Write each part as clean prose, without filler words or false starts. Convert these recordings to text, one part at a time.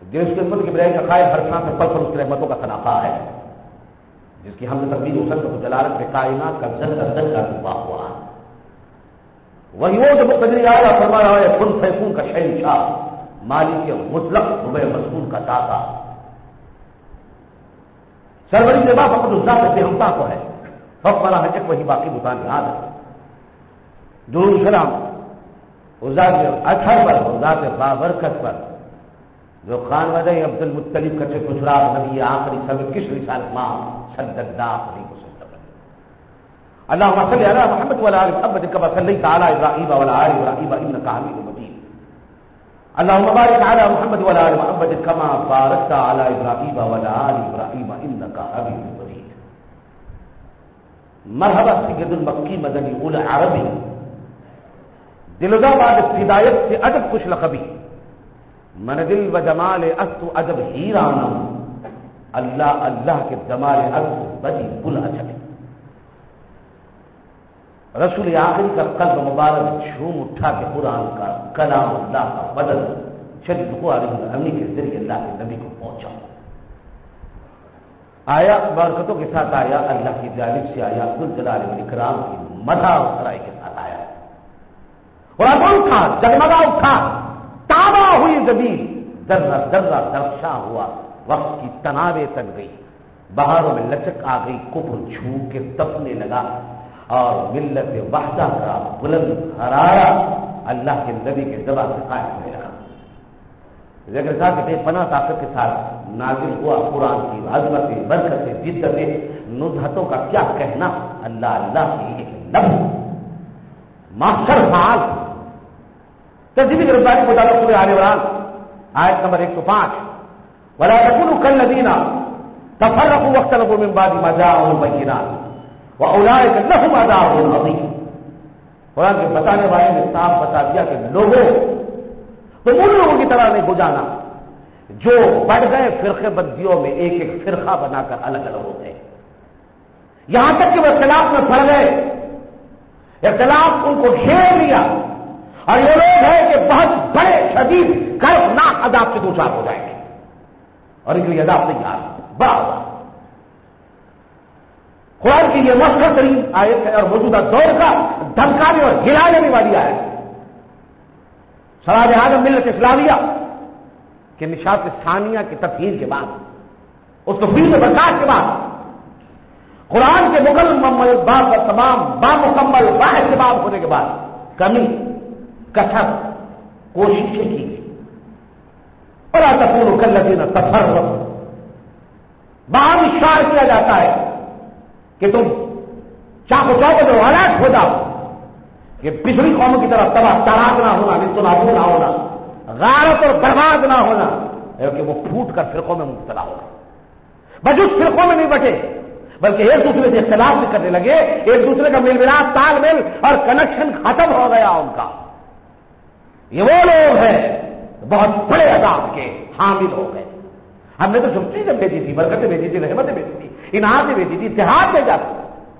جو اس کی امت کی برائی کا قائل ہر سانس میں پل پل اس کی رحمتوں کا تناقہ ہے، جس کی ہم نے تقدیر وسعت و جلالت کے کائنات کا ذر کا ڈوبا ہوا ہے، وہی وہ جو مقتدر اعلیٰ فرما رہا ہے کن فیکون کا شہنشاہ، مالک مطلق ربع مسکون کا داتا، سربری سے باپ اپنے ذات سے ہمتا کو ہے، فق والا ہے وہی باقی بتان یاد ہے، درود سلام ذات اثر پر ذات بابرکت پر جو خانوادہ عبد المطلب کا سے کچھ رات نبی آخری سب کس رسالت ماں صد اللہ علیہ وسلم اللهم صل علی محمد وعلی آل محمد كما صليت على ابراہیم وعلى آل ابراہیم انك حمید مجید اللهم بارك على محمد وعلى آل محمد كما باركت على ابراہیم وعلى آل ابراہیم انك حمید مجید مرحبا سید المکی مدنی العربی دلدا بعد ہدایت سے ادب کچھ لقبی من دل و جمال اصل ادب ہیرانا اللہ اللہ کے جمال اصل بڑی بلا چلے رسول آخری کا قلب مبارک جھوم اٹھا کے قرآن کا کلام اللہ کا بدل شریف کو امنی کے ذریعے اللہ کے نبی کو پہنچا آیا برکتوں کے ساتھ آیا اللہ کی جانب سے آیا ذل جلال والاکرام کی مدح و سرائی کے ساتھ آیا اور اب اٹھا جگمگا اٹھا تابا ہوئی زمین ذرہ ذرہ درخشاں ہوا وقت کی تناویں تن گئی بہاروں میں لچک آ گئی کفر جھوم کے دفنے لگا اور ملت وحدہ کا بلند حرارہ اللہ کے نبی کے زبان سے قائم ہونے لگا ذکر صاحب کے بے پناہ طاقت کے ساتھ نازل ہوا قرآن کی عظمت برکت جدت نزہتوں کا کیا کہنا اللہ اللہ کی ایک لفظ ماسٹر فعال ترجیحی گرفتاری کو تعلق سورہ آل عمران آیت نمبر 105 ولا تكونوا كالذين تفرقوا واختلفوا من بعد ما جاءهم البينات واولئك لهم عذاب عظيم قرآن کے بتانے والے نے صاف بتا دیا کہ لوگوں تم ان لوگوں کی طرح نہیں ہو جانا جو بڑھ گئے فرقے بندیوں میں ایک ایک فرقہ بنا کر الگ الگ ہو گئے یہاں تک کہ وہ اختلاف میں پڑ گئے اختلاف ان کو گھیر لیا اور یہ لوگ ہیں کہ بہت بڑے شدید خوفناک عذاب سے دوچار ہو جائیں گے اور ان کے لیے عذاب نہیں آ رہا بڑا عذاب قرآن کی یہ مؤثر ترین آیت ہے اور موجودہ دور کا دھمکانے اور ہلا دینے والی آیت سراج اعظم ملت اسلامیہ کے نشاط ثانیہ کی تفہیم کے بعد اس تفہیم برکات کے بعد قرآن کے مکمل تمام بامکمل بااہتمام ہونے کے بعد کمی کثر کوششیں کی گئی اور تکونوا کالذین تفرقوا باہم اشار کیا جاتا ہے کہ تم چاقو چوبند اور ہلاک ہو جاؤ کہ پچھلی قوموں کی طرح تباہ تاراک نہ ہونا نستنابو نہ ہونا غارت اور برباد نہ ہونا کہ وہ پھوٹ کر فرقوں میں مبتلا ہونا بس اس فرقوں میں نہیں بٹے بلکہ ایک دوسرے سے اختلاف بھی کرنے لگے ایک دوسرے کا میل ملاپ تال میل اور کنیکشن ختم ہو گیا ان کا یہ وہ لوگ ہیں بہت بڑے عذاب کے حامل ہو گئے ہم نے تو سب چیزیں بھیجی تھی برکتیں بھیجی تھی رحمتیں بھیجی تھی انعامیں بھیجی تھی اتحاد بھیجا تھا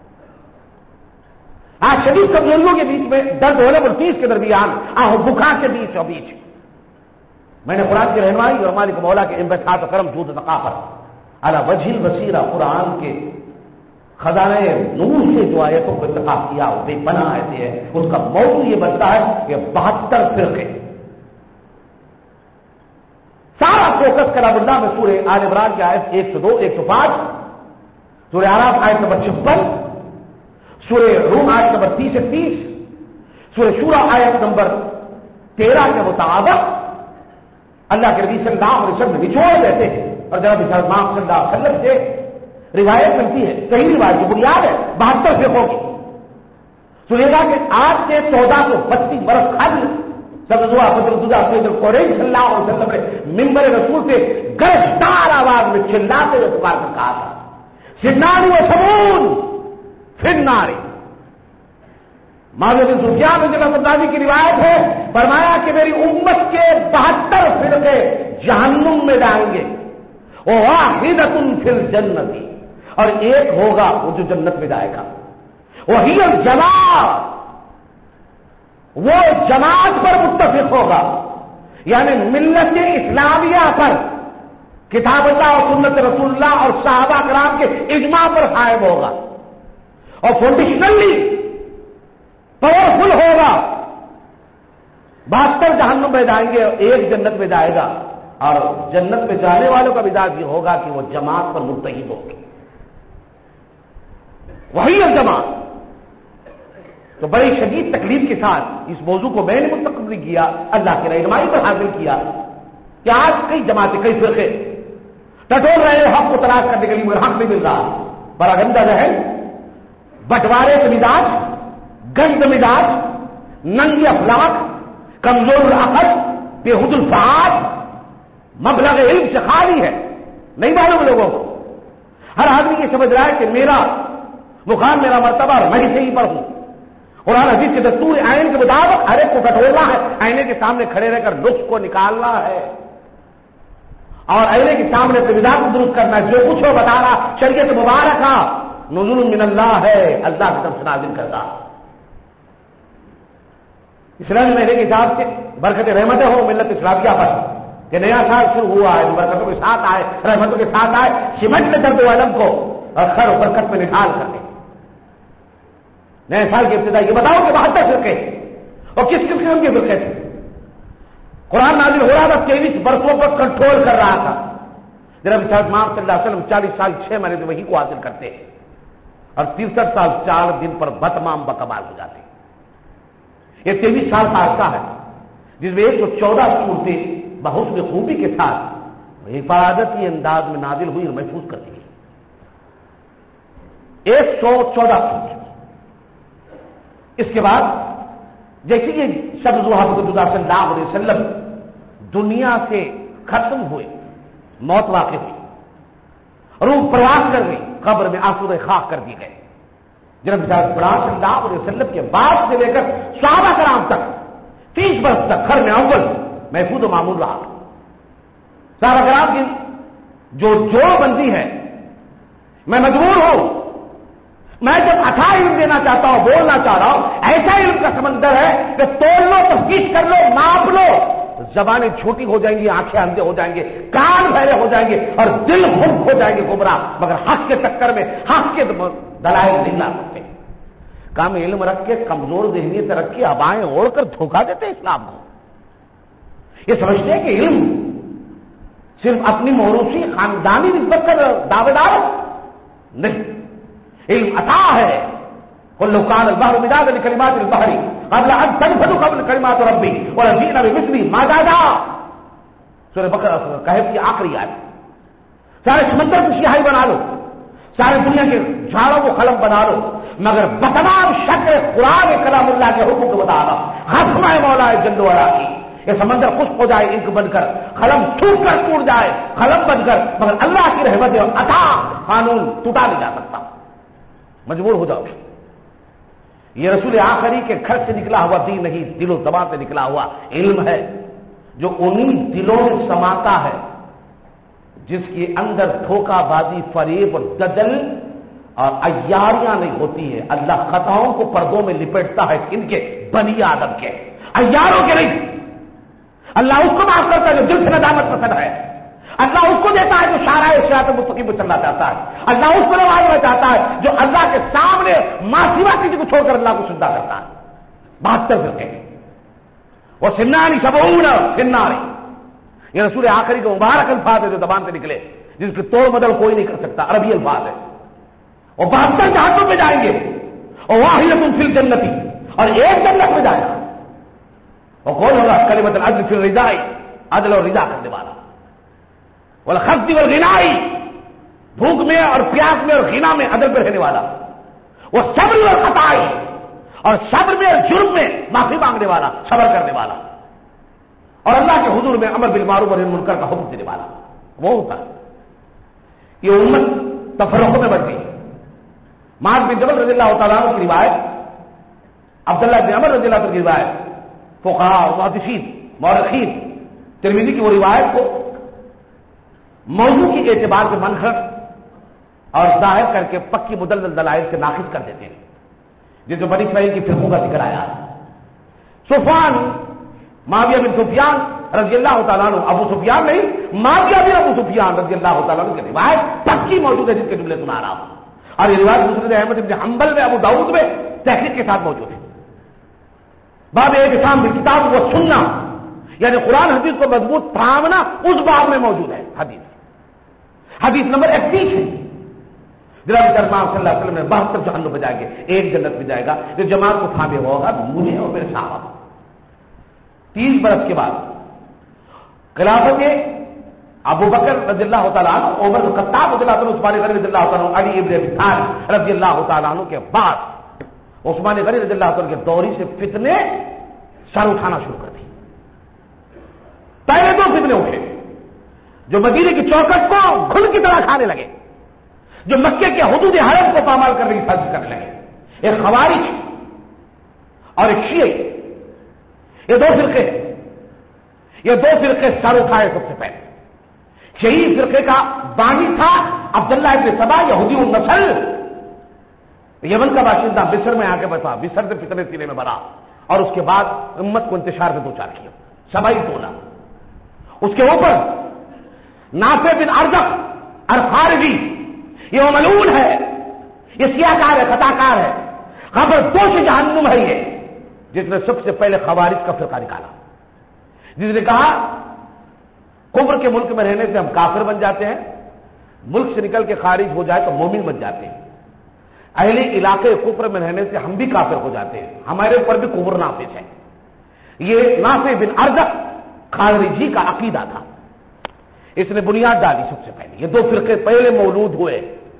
آج شدید کمزوریوں کے بیچ میں درد ہونے پر تیس کے درمیان آہ بکھا کے بیچ اور بیچ میں نے قرآن کی رہنمائی اور مالک مولا کے انبساط و کرم جود ثقافت علی وجہ البصیرہ قرآن کے خزانے نور سے جو آیتوں کو اتفاق کیا وہ بے پناہ آیتیں ہیں اس کا موضوع یہ بنتا ہے کہ 72 فرقے سارا فوکس کلام اللہ میں سورہ آل عمران کی آیت 102 105 سورہ اعراف آیت نمبر 56 سورہ روم آیت نمبر 30 سے 30 سورہ شورى آیت نمبر 13 کے مطابق اللہ کے نبی صلی اللہ علیہ وسلم نچوڑ دیتے ہیں اور جناب امام صلی اللہ علیہ وسلم سے روایت ملتی ہے صحیح روایت کی بنیاد ہے 72 فرقوں کی سنیگا کہ آج سے 1432 برس قبل صلی اللہ علیہ وسلم نے ممبر رسول سے گرجدار آواز میں چلاتے ہوئے پکار کر کہا تھا سنان و سمون فی النار معاویہ بن سفیان رضی اللہ عنہ کی روایت ہے فرمایا کہ میری امت کے 72 فرقے جہنم میں جائیں گے وواحدۃ فی الجنۃ اور ایک ہوگا وہ جو جنت میں جائے گا وہی الجماعت وہ جماعت پر متفق ہوگا یعنی ملت اسلامیہ پر کتاب اللہ اور سنت رسول اللہ اور صحابہ کرام کے اجماع پر قائم ہوگا اور فاؤنڈیشنلی پاورفل ہوگا. 72 جہنم میں جائیں گے اور ایک جنت میں جائے گا. اور جنت میں جانے والوں کا مزاج یہ ہوگا کہ وہ جماعت پر متحد ہوگی. وہی الجماعت. تو بڑی شدید تکلیف کے ساتھ اس موضوع کو میں نے منتخب نہیں کیا, اللہ کی رہنمائی پر حاصل کیا کہ آج کئی جماعتیں, کئی فرقے ٹٹول رہے ہیں حق کو تلاش کرنے کے لیے, مگر حق نہیں مل رہا. بڑا گندا ذہن, بٹوارے کے مزاج, گند مزاج, ننگی اخلاق, کمزور العقل, بےحد الفعال, مبلغ علم سے خالی ہے. نہیں معلوم لوگوں کو. ہر آدمی یہ سمجھ رہا ہے کہ میرا مقام, میرا مرتبہ میں ہی صحیح پر ہوں. قرآن حدیث کے دستور آئین کے مطابق ہر ایک کو کٹولنا ہے, آئینے کے سامنے کھڑے رہ کر نقص کو نکالنا ہے اور آئینے کے سامنے مزاج کو درست کرنا ہے. جو کچھ وہ بتا رہا شریعت مبارکہ نزول من اللہ ہے, اللہ کی طرف سے نازل کرتا. اسلامی مہینے کے حساب سے برکت رحمتیں ہو ملت اسلامیہ پر کہ نیا سال شروع ہوا ہے, برکتوں کے ساتھ آئے, رحمتوں کے ساتھ آئے, سمٹ میں درد عالم کو اور خیر و برکت میں نکال کر دیں. نئے سال کی ابتدا یہ بتاؤ کہ 72 فرقے اور کس کس قسم کے فرقے تھے. قرآن نازل ہو رہا تھا, 23 برسوں پر کنٹرول کر رہا تھا. جناب صاحب محمد صلی اللہ علیہ وسلم 40 سال 6 مہینے سے وہی کو حاصل کرتے ہیں اور 63 سال 4 دن پر بتمام بکمال ہو جاتے ہیں. یہ 23 سال کا عرصہ ہے جس میں 114 صورتیں بحسن خوبی کے ساتھ حفاظتی انداز میں نازل ہوئی اور محفوظ کر دی گئی. 114 صورتیں. اس کے بعد جیسے کہ شب ضحیٰ صلی اللہ علیہ وسلم دنیا سے ختم ہوئے, موت واقع ہوئی, روح پرواز کر گئی, قبر میں آسودہ خاک کر دی گئے. جناب صلی اللہ علیہ وسلم کے بعد سے لے کر صحابہ کرام تک 30 برس تک قرن اول محفوظ و معمول رہا. صحابہ کرام کی جو بندی ہے, میں مجبور ہوں, میں جب عطا علم دینا چاہتا ہوں, بولنا چاہ رہا ہوں, ایسا علم کا سمندر ہے کہ توڑ لو, تفتیش کر لو, ناپ لو, زبانیں چھوٹی ہو جائیں گی, آنکھیں اندھے ہو جائیں گے, کان بہرے ہو جائیں گے اور دل خم ہو جائیں گے گمراہ, مگر حق کے چکر میں حق کے دلائل نہیں لا سکتے. کم علم رکھ کے, کمزور ذہنیت رکھ کے ابائیں اوڑھ کر دھوکہ دیتے اسلام کو. یہ سمجھتے ہیں کہ علم صرف اپنی موروثی خاندانی نسبت کا دعوے دار نہیں, علم عطا ہے. قُلْ كَانَ الْبَحْرُ مِدَادًا لِكَلِمَاتِ الْبَحْرِ قَبْلَ أَن تَنفَدَ كَلِمَاتُ رَبِّي وَلَجِئْنَا بِمِثْلِهِ مَدَدًا. سورہ بقرہ کہف کی آخری آیت. سارے سمندر کو سیاہی بنا لو, سارے دنیا کے جھاڑوں کو قلم بنا لو, مگر بتمام شکل قرآن کلام اللہ کے حکم کو بتا رہا, ختم ہے مولا جل وعلا کی. یہ سمندر خشک ہو جائے انک بن کر, قلم ٹوٹ کر ٹوٹ جائے قلم بن کر, مگر اللہ کی رحمت اور عطا قانون ٹوٹا نہیں جا سکتا. مجبور ہو جاؤ. یہ رسول آخری کے گھر سے نکلا ہوا دین نہیں, دل و زبان سے نکلا ہوا علم ہے جو انہی دلوں میں سماتا ہے جس کے اندر دھوکہ بازی, فریب اور دجل اور عیاریاں نہیں ہوتی ہے. اللہ خطاؤں کو پردوں میں لپٹتا ہے ان کے, بنی آدم کے, عیاروں کے نہیں. اللہ اس کو معاف کرتا ہے جو دل سے ندامت پسند ہے. اللہ اس کو دیتا ہے جو شارع صراط مستقیم پہ چلنا چاہتا ہے. اللہ اس کو نوازنا چاہتا ہے جو اللہ کے سامنے ماسیوا کسی کو چھوڑ کر اللہ کو سجدہ کرتا ہے. 72 فرقے وہ سنانی سبعون سنانی, یہ رسول آخری کے مبارک الفاظ ہے جو زبان سے نکلے, جس کی توڑ بدل کوئی نہیں کر سکتا. عربی الفاظ ہے. وہ 72 جہنم میں جائیں گے اور واحدۃ فی الجنتی, اور ایک جنت میں جائے گا. اور کون ہوگا؟ کلمۃ العدل فی الرضا, عدل اور رضا کرنے والا. والخفض والغناء, بھوک میں اور پیاس میں اور غنا میں عدل پہ رہنے والا. وہ صبر والخطاء, اور صبر میں اور جرم میں معافی مانگنے والا, صبر کرنے والا, اور اللہ کے حضور میں امر بالمعروف اور نہی عن المنکر کا حکم دینے والا. وہ ہوتا ہے. یہ امت تفرقوں میں بڑھ گئی. معاذ بن جبل رضی اللہ تعالیٰ عنہ کی روایت, عبداللہ بن عمر رضی اللہ عنہ کی روایت, فقہاء اور محدثین مورخین ترمذی کی وہ روایت کو موضوع کے اعتبار سے منحرف اور ظاہر کر کے پکی مدلل دلائل سے ناقص کر دیتے ہیں, جس میں بنی اسرائیل کی فرقوں کا ذکر آیا. سفیان, معاویہ بن سفیان رضی اللہ تعالیٰ عنہ، ابو سفیان نہیں، معاویہ بن ابو سفیان رضی اللہ تعالیٰ عنہ کی روایت پکی موجود ہے جس کے جملے سنا رہا ہوں، اور یہ روایت مسند احمد بن حنبل میں، ابو داؤد میں تحقیق کے ساتھ موجود ہے۔ باب اعتصام بالکتاب و سنہ، یعنی قرآن حدیث کو مضبوط تھامنا، اس باب میں موجود ہے حدیث نمبر 31 ہے۔ جناب کرام صلی اللہ علیہ وسلم نے 72 جہنم میں جائیں گے، ایک جنت میں جائے گا جو جماعت کو تھامے ہوگا مجھے اور میرے صحابہ۔ 30 برس کے بعد خلافت ابو بکر رضی اللہ تعالیٰ عنہ، عمر بن خطاب رضی اللہ عنہ، عثمان غنی رضی اللہ تعالیٰ عنہ، علی ابن ابی طالب رضی اللہ تعالیٰ عنہ کے بعد عثمان غنی رضی اللہ تعالیٰ کے دوری سے فتنے سر اٹھانا شروع کر دی۔ پہلے 2 فتنے اٹھے جو مدینے کی چوکٹ کو گھل کی طرح کھانے لگے، جو مکے کے حدود حرم کو پامال کرنے کی سازش کرنے لگے، ایک خوارج اور ایک شیعہ، یہ 2 فرقے، یہ 2 فرقے سر اٹھائے۔ سب سے پہلے شیعی فرقے کا بانی تھا عبداللہ ابن سبا، یہودی النسل، یمن کا باشندہ، مصر میں آ کے بسا، مصر سے فتنے سینے میں بنا، اور اس کے بعد امت کو انتشار سے دوچار کیا، سبائی ٹولہ۔ اس کے اوپر نافع بن ارجق الخارجی، یہ ملعون ہے، یہ سیاہکار ہے، خطاکار ہے، خبر دوش جہنم ہے یہ، جس نے سب سے پہلے خوارج کا فرقہ نکالا، جس نے کہا کفر کے ملک میں رہنے سے ہم کافر بن جاتے ہیں، ملک سے نکل کے خارج ہو جائے تو مومن بن جاتے ہیں، اہل علاقے کفر میں رہنے سے ہم بھی کافر ہو جاتے ہیں، ہمارے اوپر بھی کفر نافذ ہے۔ یہ نافع بن ارجق خارجی کا عقیدہ تھا، اس نے بنیاد ڈالی سب سے پہلے۔ یہ 2 فرقے پہلے مولود ہوئے،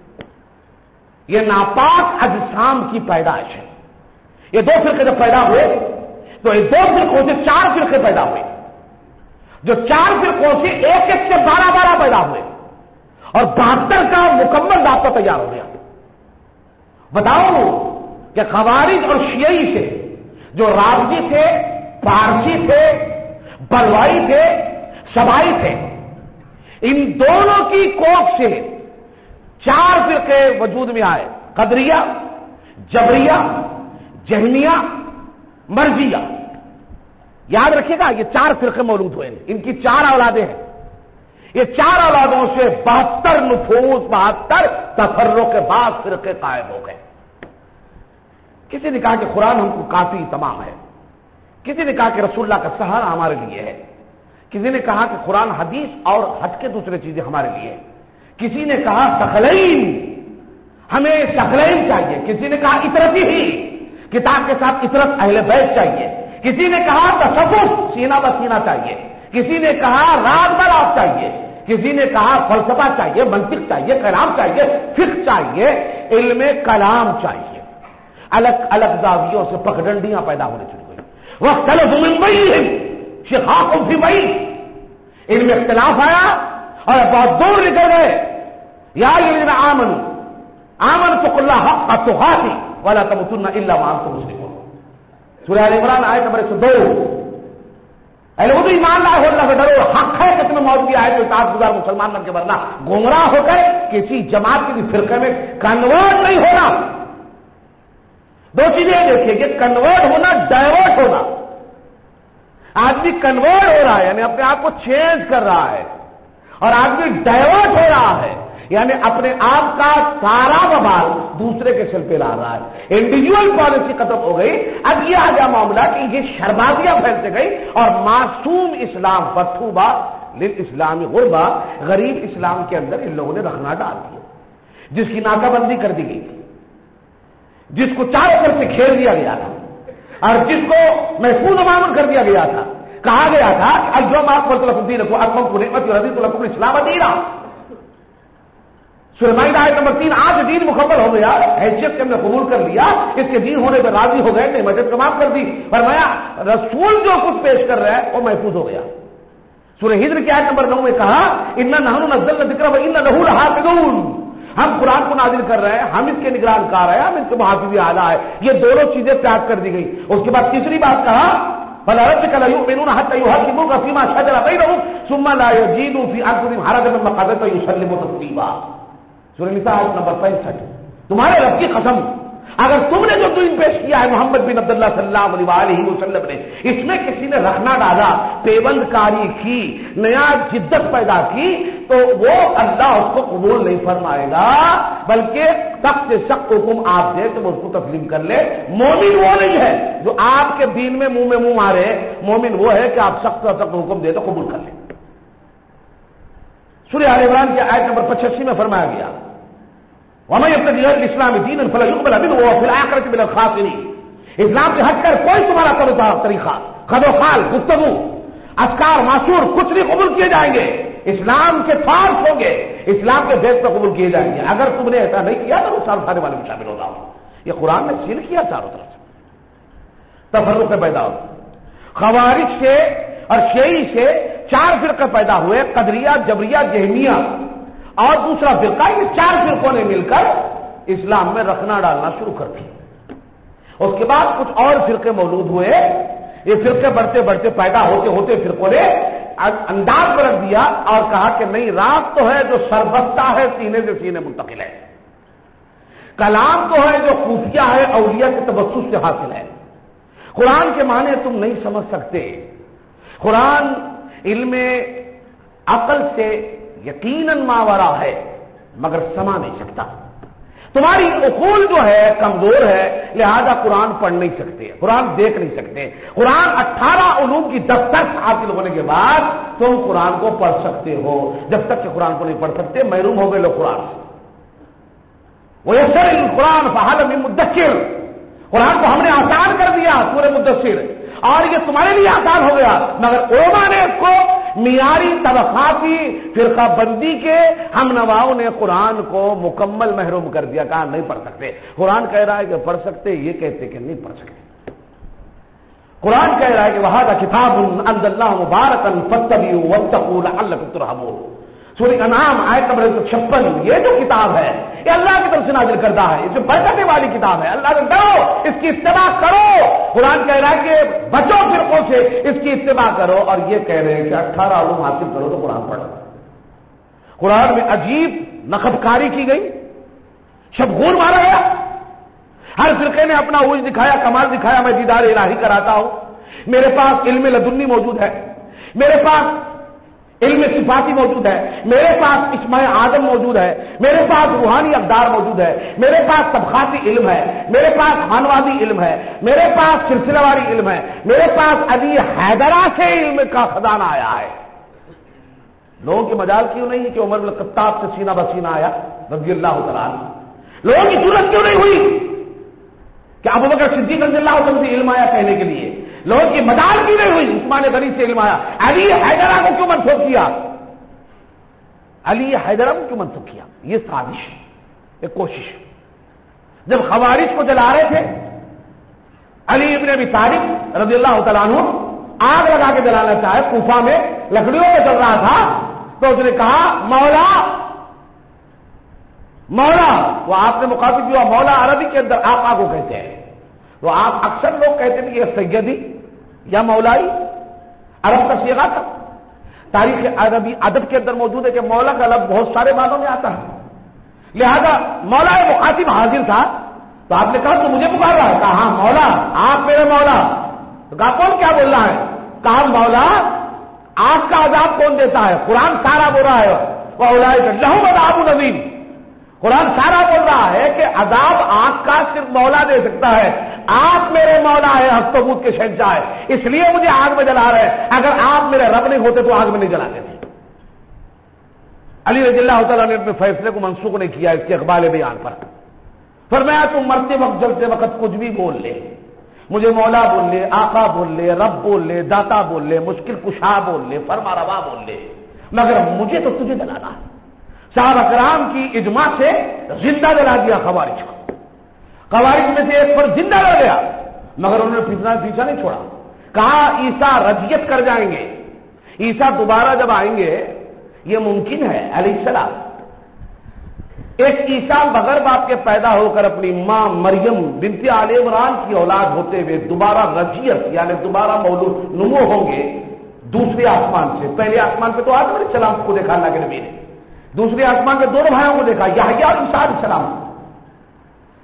یہ ناپاک اجسام کی پیدائش ہے۔ یہ 2 فرقے جب پیدا ہوئے تو یہ 2 فرقوں سے 4 فرقے پیدا ہوئے، جو 4 فرقوں سے ایک سے 12 پیدا ہوئے، اور 72 کا مکمل ضابطہ تیار ہو گیا۔ بتاؤ کہ خوارج اور شیعی سے، جو رافضی تھے، پارسی تھے، بلوائی تھے، سبائی تھے، ان دونوں کی کوکھ سے 4 فرقے وجود میں آئے، قدریہ، جبریہ، جہمیہ، مرضیہ۔ یاد رکھیے گا یہ 4 فرقے مولود ہوئے ہیں، ان کی 4 اولادیں ہیں، یہ 4 اولادوں سے 72 نفوذ، 72 تفرق کے بعد فرقے قائم ہو گئے۔ کسی نے کہا کہ قرآن ہم کو کافی تمام ہے، کسی نے کہا کہ رسول اللہ کا سہارا ہمارے لیے ہے، کسی نے کہا کہ قرآن حدیث اور ہٹ کے دوسرے چیزیں ہمارے لیے، کسی نے کہا ثقلین، ہمیں ثقلین چاہیے، کسی نے کہا اطرتی ہی، کتاب کے ساتھ اطرت اہل بیت چاہیے، کسی نے کہا تصوف، سینہ بسینہ چاہیے، کسی نے کہا راز براز چاہیے، کسی نے کہا فلسفہ چاہیے، منطق چاہیے، کلام چاہیے، فقہ چاہیے، علم کلام چاہیے۔ الگ الگ زاویوں سے پگڈنڈیاں پیدا ہونے شروع ہوئی۔ واختلفوا من بینہم شقاق فی بین، ان میں اختلاف آیا اور بہت دور نکل گئے۔ یا الذین آمنوا اتقوا اللہ حق تقاته ولا تموتن الا وانتم مسلمون، سورہ ال عمران آیت نمبر 102۔ اے لوگو ایمان لائے ہو، اللہ سے ڈرو، حق ہے کہ تمہیں موت کی آئے تو اطاعت گزار مسلمان بن کے، ورنہ گمراہ ہو کر کسی جماعت کی فرقے میں کنورٹ نہیں ہونا۔ 2 چیزیں دیکھیے کہ کنورٹ ہونا، ڈائیورٹ ہونا۔ آدمی کنورٹ ہو رہا ہے یعنی اپنے آپ کو چینج کر رہا ہے، اور آدمی ڈائیورٹ ہو رہا ہے یعنی اپنے آپ کا سارا وبال دوسرے کے سر پہ لا رہا ہے۔ انڈیویجول پالیسی ختم ہو گئی، اب یہ آ گیا معاملہ کہ یہ شربازیاں پھیلتے گئی، اور معصوم اسلام بطوبہ للاسلام غربہ، غریب اسلام کے اندر ان لوگوں نے رکھنا ڈال دیا، جس کی ناکہ بندی کر دی گئی تھی، جس کو چاروں طرف سے گھیر دیا گیا تھا، اور جس کو محفوظ امامن کر دیا گیا تھا۔ کہا گیا تھا کہ اليوم اکملت لکم دینکم واتممت نعمتی ورضیت لکم الاسلام دینا۔ سورہ مائدہ آیت نمبر 3، آج دین مکمل ہو گیا، حیثیت سے ہم نے قبول کر لیا، اس کے دین ہونے پر راضی ہو گئے، نعمتیں تمام کر دی۔ فرمایا رسول جو کچھ پیش کر رہا ہے وہ محفوظ ہو گیا۔ سورہ ہجر کی آیت نمبر 9 میں کہا انا نحن نزلنا الذکر وانا لہ لحافظون، ہم قرآن کو نازل کر رہے ہیں، ہم اس کے نگران کار ہیں، ہم اس کے محافظ اعلیٰ ہے۔ یہ دونوں چیزیں پیش کر دی گئی۔ اس کے بعد تیسری بات کہا فلا ربک لا یؤمنون حتى يحكموك فيما شجر بينهم ثم لا يجدوا في انفسهم حرجا مما قضيت ويسلموا تسليما۔ سورہ نساء آیت نمبر 65۔ تمہارے رب کی قسم، اگر تم نے جو دین پیش کیا ہے محمد بن عبداللہ صلی اللہ علیہ وسلم نے، اس میں کسی نے رکھنا ڈالا، پیوند کاری کی، نیا جدت پیدا کی، تو وہ اللہ اس کو قبول نہیں فرمائے گا، بلکہ سخت سے سخت حکم آپ دے تو وہ اس کو تسلیم کر لے۔ مومن وہ نہیں ہے جو آپ کے دین میں منہ مارے، مومن وہ ہے کہ آپ سخت سے سخت حکم دے تو قبول کر لیں۔ سورہ آل عمران کی آیت نمبر 85 میں فرمایا گیا وَمَن يَبْتَغِ غَيْرَ الْإِسْلَامِ دِينًا فَلَن يُقْبَلَ مِنْهُ وَهُوَ فِي الْآخِرَةِ مِنَ الْخَاسِرِينَ۔ اسلام سے ہٹ کر کوئی تمہارا طریقہ، خد و خال، گفتگو، اذکار، معصور کچھ نہیں قبول کیے جائیں گے، اسلام کے فارغ ہوں گے، اسلام کے بیس پر قبول کیے جائیں گے۔ اگر تم نے ایسا نہیں کیا تو نقصان اٹھانے والے میں شامل ہو جاؤ۔ یہ قرآن نے سیل کیا چاروں طرف سے، تفرق پیدا ہو۔ خوارج سے اور شیعی سے 4 فرقے پیدا ہوئے، قدریہ، جبریہ، جہمیہ اور دوسرا فرقہ، یہ 4 فرقوں نے مل کر اسلام میں رکھنا ڈالنا شروع کر دیا۔ اس کے بعد کچھ اور فرقے موجود ہوئے، یہ فرقے بڑھتے بڑھتے پیدا ہوتے ہوتے فرقوں نے انداز پر رکھ دیا اور کہا کہ نہیں، رات تو ہے جو سربستہ ہے، سینے سے سینے منتقل ہے، کلام تو ہے جو خفیہ ہے، اولیاء کے تبسط سے حاصل ہے، قرآن کے معنی تم نہیں سمجھ سکتے، قرآن علم عقل سے یقیناً ماورا ہے مگر سما نہیں سکتا، تمہاری عقول جو ہے کمزور ہے، لہذا قرآن پڑھ نہیں سکتے، قرآن دیکھ نہیں سکتے۔ قرآن 18 علوم کی دسترس حاصل ہونے کے بعد تم قرآن کو پڑھ سکتے ہو، جب تک کہ قرآن کو نہیں پڑھ سکتے محروم ہو گئے لوگ قرآن سے۔ وَيَسَّرِ الْقُرْآنَ فَهَلَ مِن مُدَّكِّرٍ، قرآن کو ہم نے آسان کر دیا سورہ مدثر، اور یہ تمہارے لیے آسان ہو گیا، مگر علماء نے اس کو معیاری طبقاتی فرقہ بندی کے ہم نواؤں نے قرآن کو مکمل محروم کر دیا، کہا نہیں پڑھ سکتے۔ قرآن کہہ رہا ہے کہ پڑھ سکتے، یہ کہتے کہ نہیں پڑھ سکتے۔ قرآن کہہ رہا ہے کہ وَهَذَا كِتَابٌ أَنزَلْنَاهُ مُبَارَكًا فَاتَّبِعُوهُ وَاتَّقُوا لَعَلَّكُمْ تُرْحَمُونَ۔ سورہ انعام آیت نمبر 156، یہ جو کتاب ہے یہ اللہ کی طرف سے نازل کردہ ہے، اس میں برکتیں والی کتاب ہے، اللہ سے ڈرو، اس کی اتباع کرو۔ قرآن کہہ رہا ہے کہ بچو فرقوں سے، اس کی اتباع کرو، اور یہ کہہ رہے ہیں کہ 18 علوم حاصل کرو تو قرآن پڑھو۔ قرآن میں عجیب نقد کاری کی گئی، شبغور مارا گیا، ہر فرقے نے اپنا عروج دکھایا، کمال دکھایا، میں دیدار الہی کراتا ہوں، میرے پاس علم لدنی موجود ہے، میرے پاس علم صفاتی موجود ہے، میرے پاس اسماء آدم موجود ہے، میرے پاس روحانی اقدار موجود ہے، میرے پاس طبقاتی علم ہے، میرے پاس خانوادی علم ہے، میرے پاس سلسلہ واری علم ہے، میرے پاس علی حیدرہ سے علم کا خزانہ آیا ہے۔ لوگوں کی مجال کیوں نہیں ہے کہ عمر بن الخطاب سے سینہ بسینہ آیا رضی اللہ تعالیٰ عنہ؟ لوگوں کی ضرورت کیوں نہیں ہوئی کہ ابوبکر صدیق رضی اللہ عنہ سے علم آیا کہنے کے لیے؟ لوگوں کی مدار کی نہیں ہوئی عثمان غنی سے علم آیا؟ علی حیدرہ کو کیوں منسوخ کیا؟ علی حیدرہ کو کیوں منسوخ کیا؟ یہ سازش، یہ کوشش۔ جب خوارج کو جلا رہے تھے، علی ابن ابی طالب رضی اللہ تعالیٰ عنہ آگ لگا کے جلانا چاہے، کوفہ میں لکڑیوں میں چل رہا تھا، تو اس نے کہا مولا مولا، وہ آپ نے مخاطب کیا، مولا عربی کے اندر آقا کو کہتے ہیں، تو آپ اکثر لوگ کہتے ہیں کہ یہ سیدی یا مولائی عرب کا صیغہ تھا۔ تاریخ عربی ادب کے اندر موجود ہے کہ مولا کا لفظ بہت سارے معنوں میں آتا ہے، لہذا مولا مخاطب حاضر تھا، تو آپ نے کہا تو مجھے پکار رہا ہے؟ کہا ہاں مولا، آپ میرے مولا۔ تو کہا کون کیا بول رہا ہے؟ کہا مولا آگ کا عذاب کون دیتا ہے؟ قرآن سارا بول رہا ہے وَأُولَٰئِكَ لَهُمْ عَذَابٌ عَظِيمٌ، قرآن سارا بول رہا ہے کہ عذاب آگ کا صرف مولا دے سکتا ہے، آپ میرے مولا ہے، ہفت و بود کے شہنشاہ ہے، اس لیے مجھے آگ میں جلا رہے ہیں، اگر آپ میرے رب نہیں ہوتے تو آگ میں نہیں جلاتے تھے۔ علی رضی اللہ تعالیٰ نے اپنے فیصلے کو منسوخ نہیں کیا اس کے اقبال بیان پر، فرمایا تم مرتے وقت جلتے وقت کچھ بھی بول لے، مجھے مولا بول لے، آقا بول لے، رب بول لے، داتا بول لے، مشکل کشا بول لے، فرما روا بول لے، مگر مجھے تو تجھے جلانا ہے۔ صحابہ کرام کی اجماع سے زندہ جلا دیا خوارج کو، خوارج میں سے ایک پر زندہ رہ گیا، مگر انہوں نے پیچھا نہیں چھوڑا، کہا عیسیٰ رجعت کر جائیں گے، عیسیٰ دوبارہ جب آئیں گے یہ ممکن ہے علیہ السلام، ایک عیسیٰ بغیر باپ کے پیدا ہو کر اپنی ماں مریم بنت آل عمران کی اولاد ہوتے ہوئے دوبارہ رجعت یعنی دوبارہ مولود نمو ہوں گے دوسرے آسمان سے۔ پہلے آسمان پہ تو آدم علیہ السلام کو دیکھا اللہ کے نبی نے، دوسرے آسمان پہ دونوں بھائیوں کو دیکھا، یحییٰ اور عیسیٰ علیہ السلام۔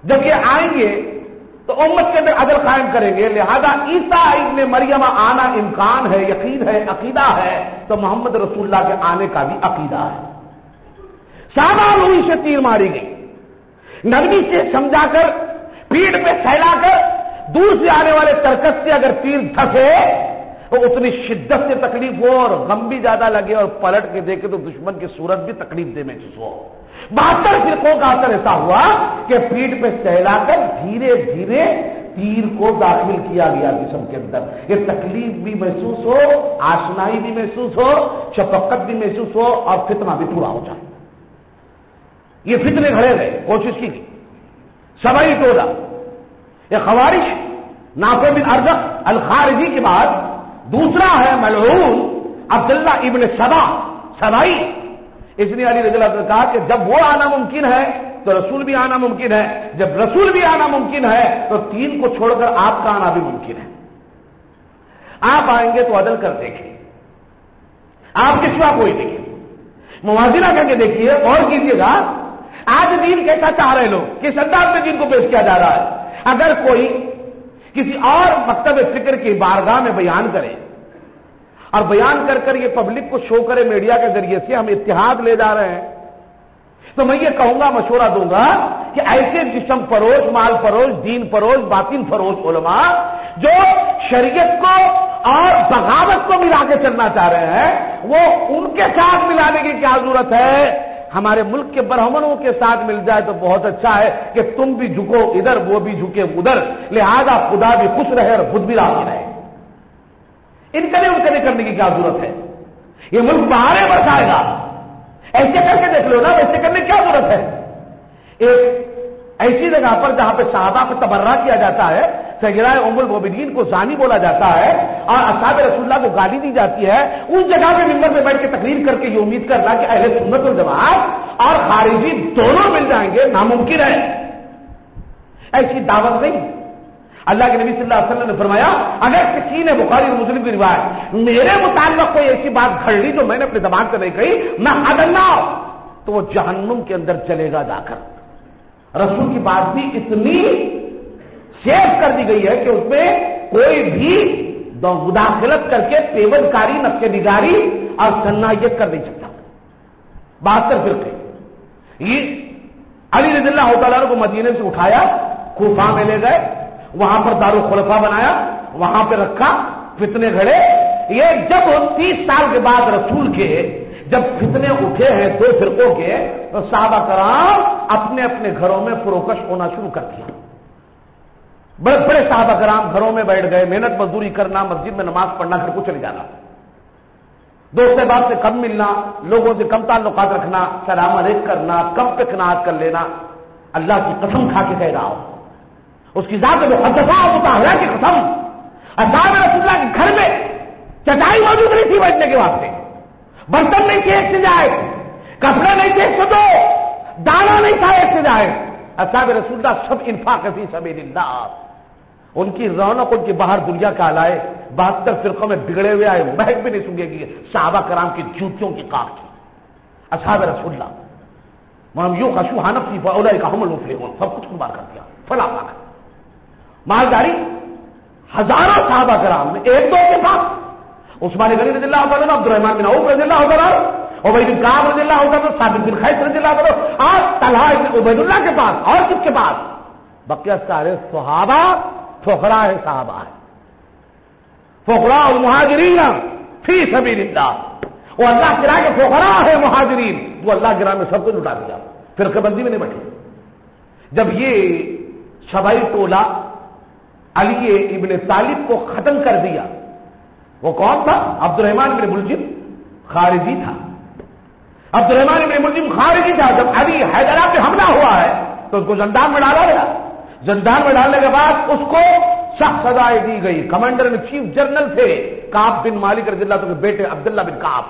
جب یہ آئیں گے تو امت کے اندر عدل قائم کریں گے. لہذا عیسیٰ ابن مریم آنا امکان ہے, یقین ہے, عقیدہ ہے, تو محمد رسول اللہ کے آنے کا بھی عقیدہ ہے. صحابہ روئی سے تیر ماری گئی, نرمی سے سمجھا کر, پیڑ پہ پھیلا کر, دور سے آنے والے ترکش سے اگر تیر دھسے تو اتنی شدت سے تکلیف ہو اور غم بھی زیادہ لگے, اور پلٹ کے دیکھے تو دشمن کی صورت بھی تکلیف دے محسوس ہو. 72 فرقوں کا اثر ایسا ہوا کہ پیٹ پہ سہلا کر دھیرے دھیرے تیر کو داخل کیا گیا جسم کے اندر. یہ تکلیف بھی محسوس ہو, آشنائی بھی محسوس ہو, شفقت بھی محسوس ہو, اور فتنہ بھی پورا ہو جائے. یہ فتنے کھڑے گئے, کوشش کی گئی. سبعی ٹولہ, یہ خوارج نافع بن ارزق الخارجی کے بعد دوسرا ہے ملعون عبداللہ ابن سبا سبائی. اس لیے علی رضی اللہ عنہ نے کہا کہ جب وہ آنا ممکن ہے تو رسول بھی آنا ممکن ہے, جب رسول بھی آنا ممکن ہے تو تین کو چھوڑ کر آپ کا آنا بھی ممکن ہے. آپ آئیں گے تو عدل کر دیکھیں, آپ کے سوا کوئی نہیں, موازنہ کر کے دیکھیے اور کیجیے گا. آج دین کیسا چاہ رہے لوگ, کس انداز میں دین کو پیش کیا جا رہا ہے. اگر کوئی کسی اور مکتب فکر کی بارگاہ میں بیان کرے اور بیان کر کر یہ پبلک کو شو کرے میڈیا کے ذریعے سے ہم اتحاد لے جا رہے ہیں, تو میں یہ کہوں گا, مشورہ دوں گا کہ ایسے جسم فروش, مال فروش, دین فروش, باطن فروش علماء جو شریعت کو اور بغاوت کو ملا کے چلنا چاہ رہے ہیں, وہ ان کے ساتھ ملانے کی کیا ضرورت ہے. ہمارے ملک کے برہمنوں کے ساتھ مل جائے تو بہت اچھا ہے کہ تم بھی جھکو ادھر, وہ بھی جھکے ادھر, لہذا خدا بھی خوش رہے اور خود بھی راضی رہے. ان کے لیے کرنے کی کیا ضرورت ہے. یہ ملک بہارے برسائے گا, ایسے کر کے دیکھ لو نا, ویسے کرنے کی کیا ضرورت ہے. ایک ایسی جگہ پر جہاں پہ صحابہ پہ تبرہ کیا جاتا ہے, سیدنا ام المؤمنین کو زانی بولا جاتا ہے اور اصحاب رسول اللہ کو گالی دی جاتی ہے, اس جگہ پہ ممبر میں بیٹھ کے تقریر کر کے یہ امید کرنا کہ اہل سنت والجماعت اور خارجی دونوں مل جائیں گے, ناممکن ہے. ایسی دعوت نہیں. اللہ کے نبی صلی اللہ علیہ وسلم نے فرمایا, اگر کسی نے بخاری اور مسلم کی روایت میرے متعلق کوئی ایسی بات گھڑ لی جو میں نے اپنے زبان سے نہیں کہی, میں ادنا تو وہ جہنم کے اندر چلے گا جا کر. رسول کی بات بھی اتنی سیف کر دی گئی ہے کہ اس میں کوئی بھی مداخلت کر کے پیون کاری, نقشے نگاری اور صنعت کر نہیں سکتا. 72 فرقے. یہ علی رضی اللہ تعالیٰ کو مدینے سے اٹھایا, کوفہ میں لے گئے, وہاں پر دارالخلفاء بنایا, وہاں پہ رکھا, فتنے گھڑے. یہ جب 30 سال کے بعد رسول کے جب فتنے اٹھے ہیں دو فرقوں کے, تو صحابہ کرام اپنے اپنے گھروں میں فروکش ہونا شروع کر دیا. بڑے بڑے صحابہ کرام گھروں میں بیٹھ گئے, محنت مزدوری کرنا, مسجد میں نماز پڑھنا, گھر کو چلے جانا, دوست احباب سے کم ملنا, لوگوں سے کم تعلقات رکھنا, سلام علیک کرنا, کم پہ قناعت کر لینا. اللہ کی قسم کھا کے کہہ رہا ہوں, اس کی ذات مقدسہ مطہرہ کی قسم, اصحاب رسول اللہ کے گھر میں چٹائی موجود نہیں تھی بیٹھنے کے واسطے, برتن نہیں تھے ایک سے جائے, کپڑے نہیں تھے ایک سے دو, دانا نہیں تھا ایک سے جائے. اصحاب رسول اللہ سب انفاق فی سبیل اللہ, ان کی رونق ان کی باہر دنیا کا لائے. 72 فرقوں میں بگڑے ہوئے آئے, مہک بھی نہیں سنگے گی صحابہ کرام کی جوتیوں کی کاٹ کی. اصحاب رسول اللہ ہم یوں خشوع نفسی فاولئک هم المفلحون, سب کچھ قربان کر دیا, فلاح پا کر مالداری. ہزاروں صحابہ کرام نے ایک دو کے پاس, عثمان غنی رضی اللہ عنہ, عبد الرحمن بن عوف رضی اللہ عنہ, عبید بن کعب رضی اللہ عنہ, ثابت بن قیس رضی اللہ عنہ, اور طلحہ بن عبید اللہ کے پاس, اور کس کے پاس؟ بقیہ سارے صحابہ فقراء صحابہ ہیں, فقراء المہاجرین فی سبیل اللہ. وہ اللہ کی راہ کے فقراء ہے مہاجرین, وہ اللہ کی راہ میں سب کو لٹا دیا, فرقہ بندی میں نہیں بیٹھے. جب یہ شبائی ٹولہ علی ابن طالب کو ختم کر دیا, وہ کون تھا؟ عبد الرحمن بن ملجم خارجی تھا. عبد الرحمن بن ملجم خارجی تھا. جب علی حیدرآباد پہ حملہ ہوا ہے تو اس کو زندان میں ڈالا گیا. زندان میں ڈالنے کے بعد اس کو سخت سزائیں دی گئی. کمانڈر ان چیف جنرل تھے کعب بن مالک رضی اللہ عنہ کے بیٹے عبداللہ بن کعب,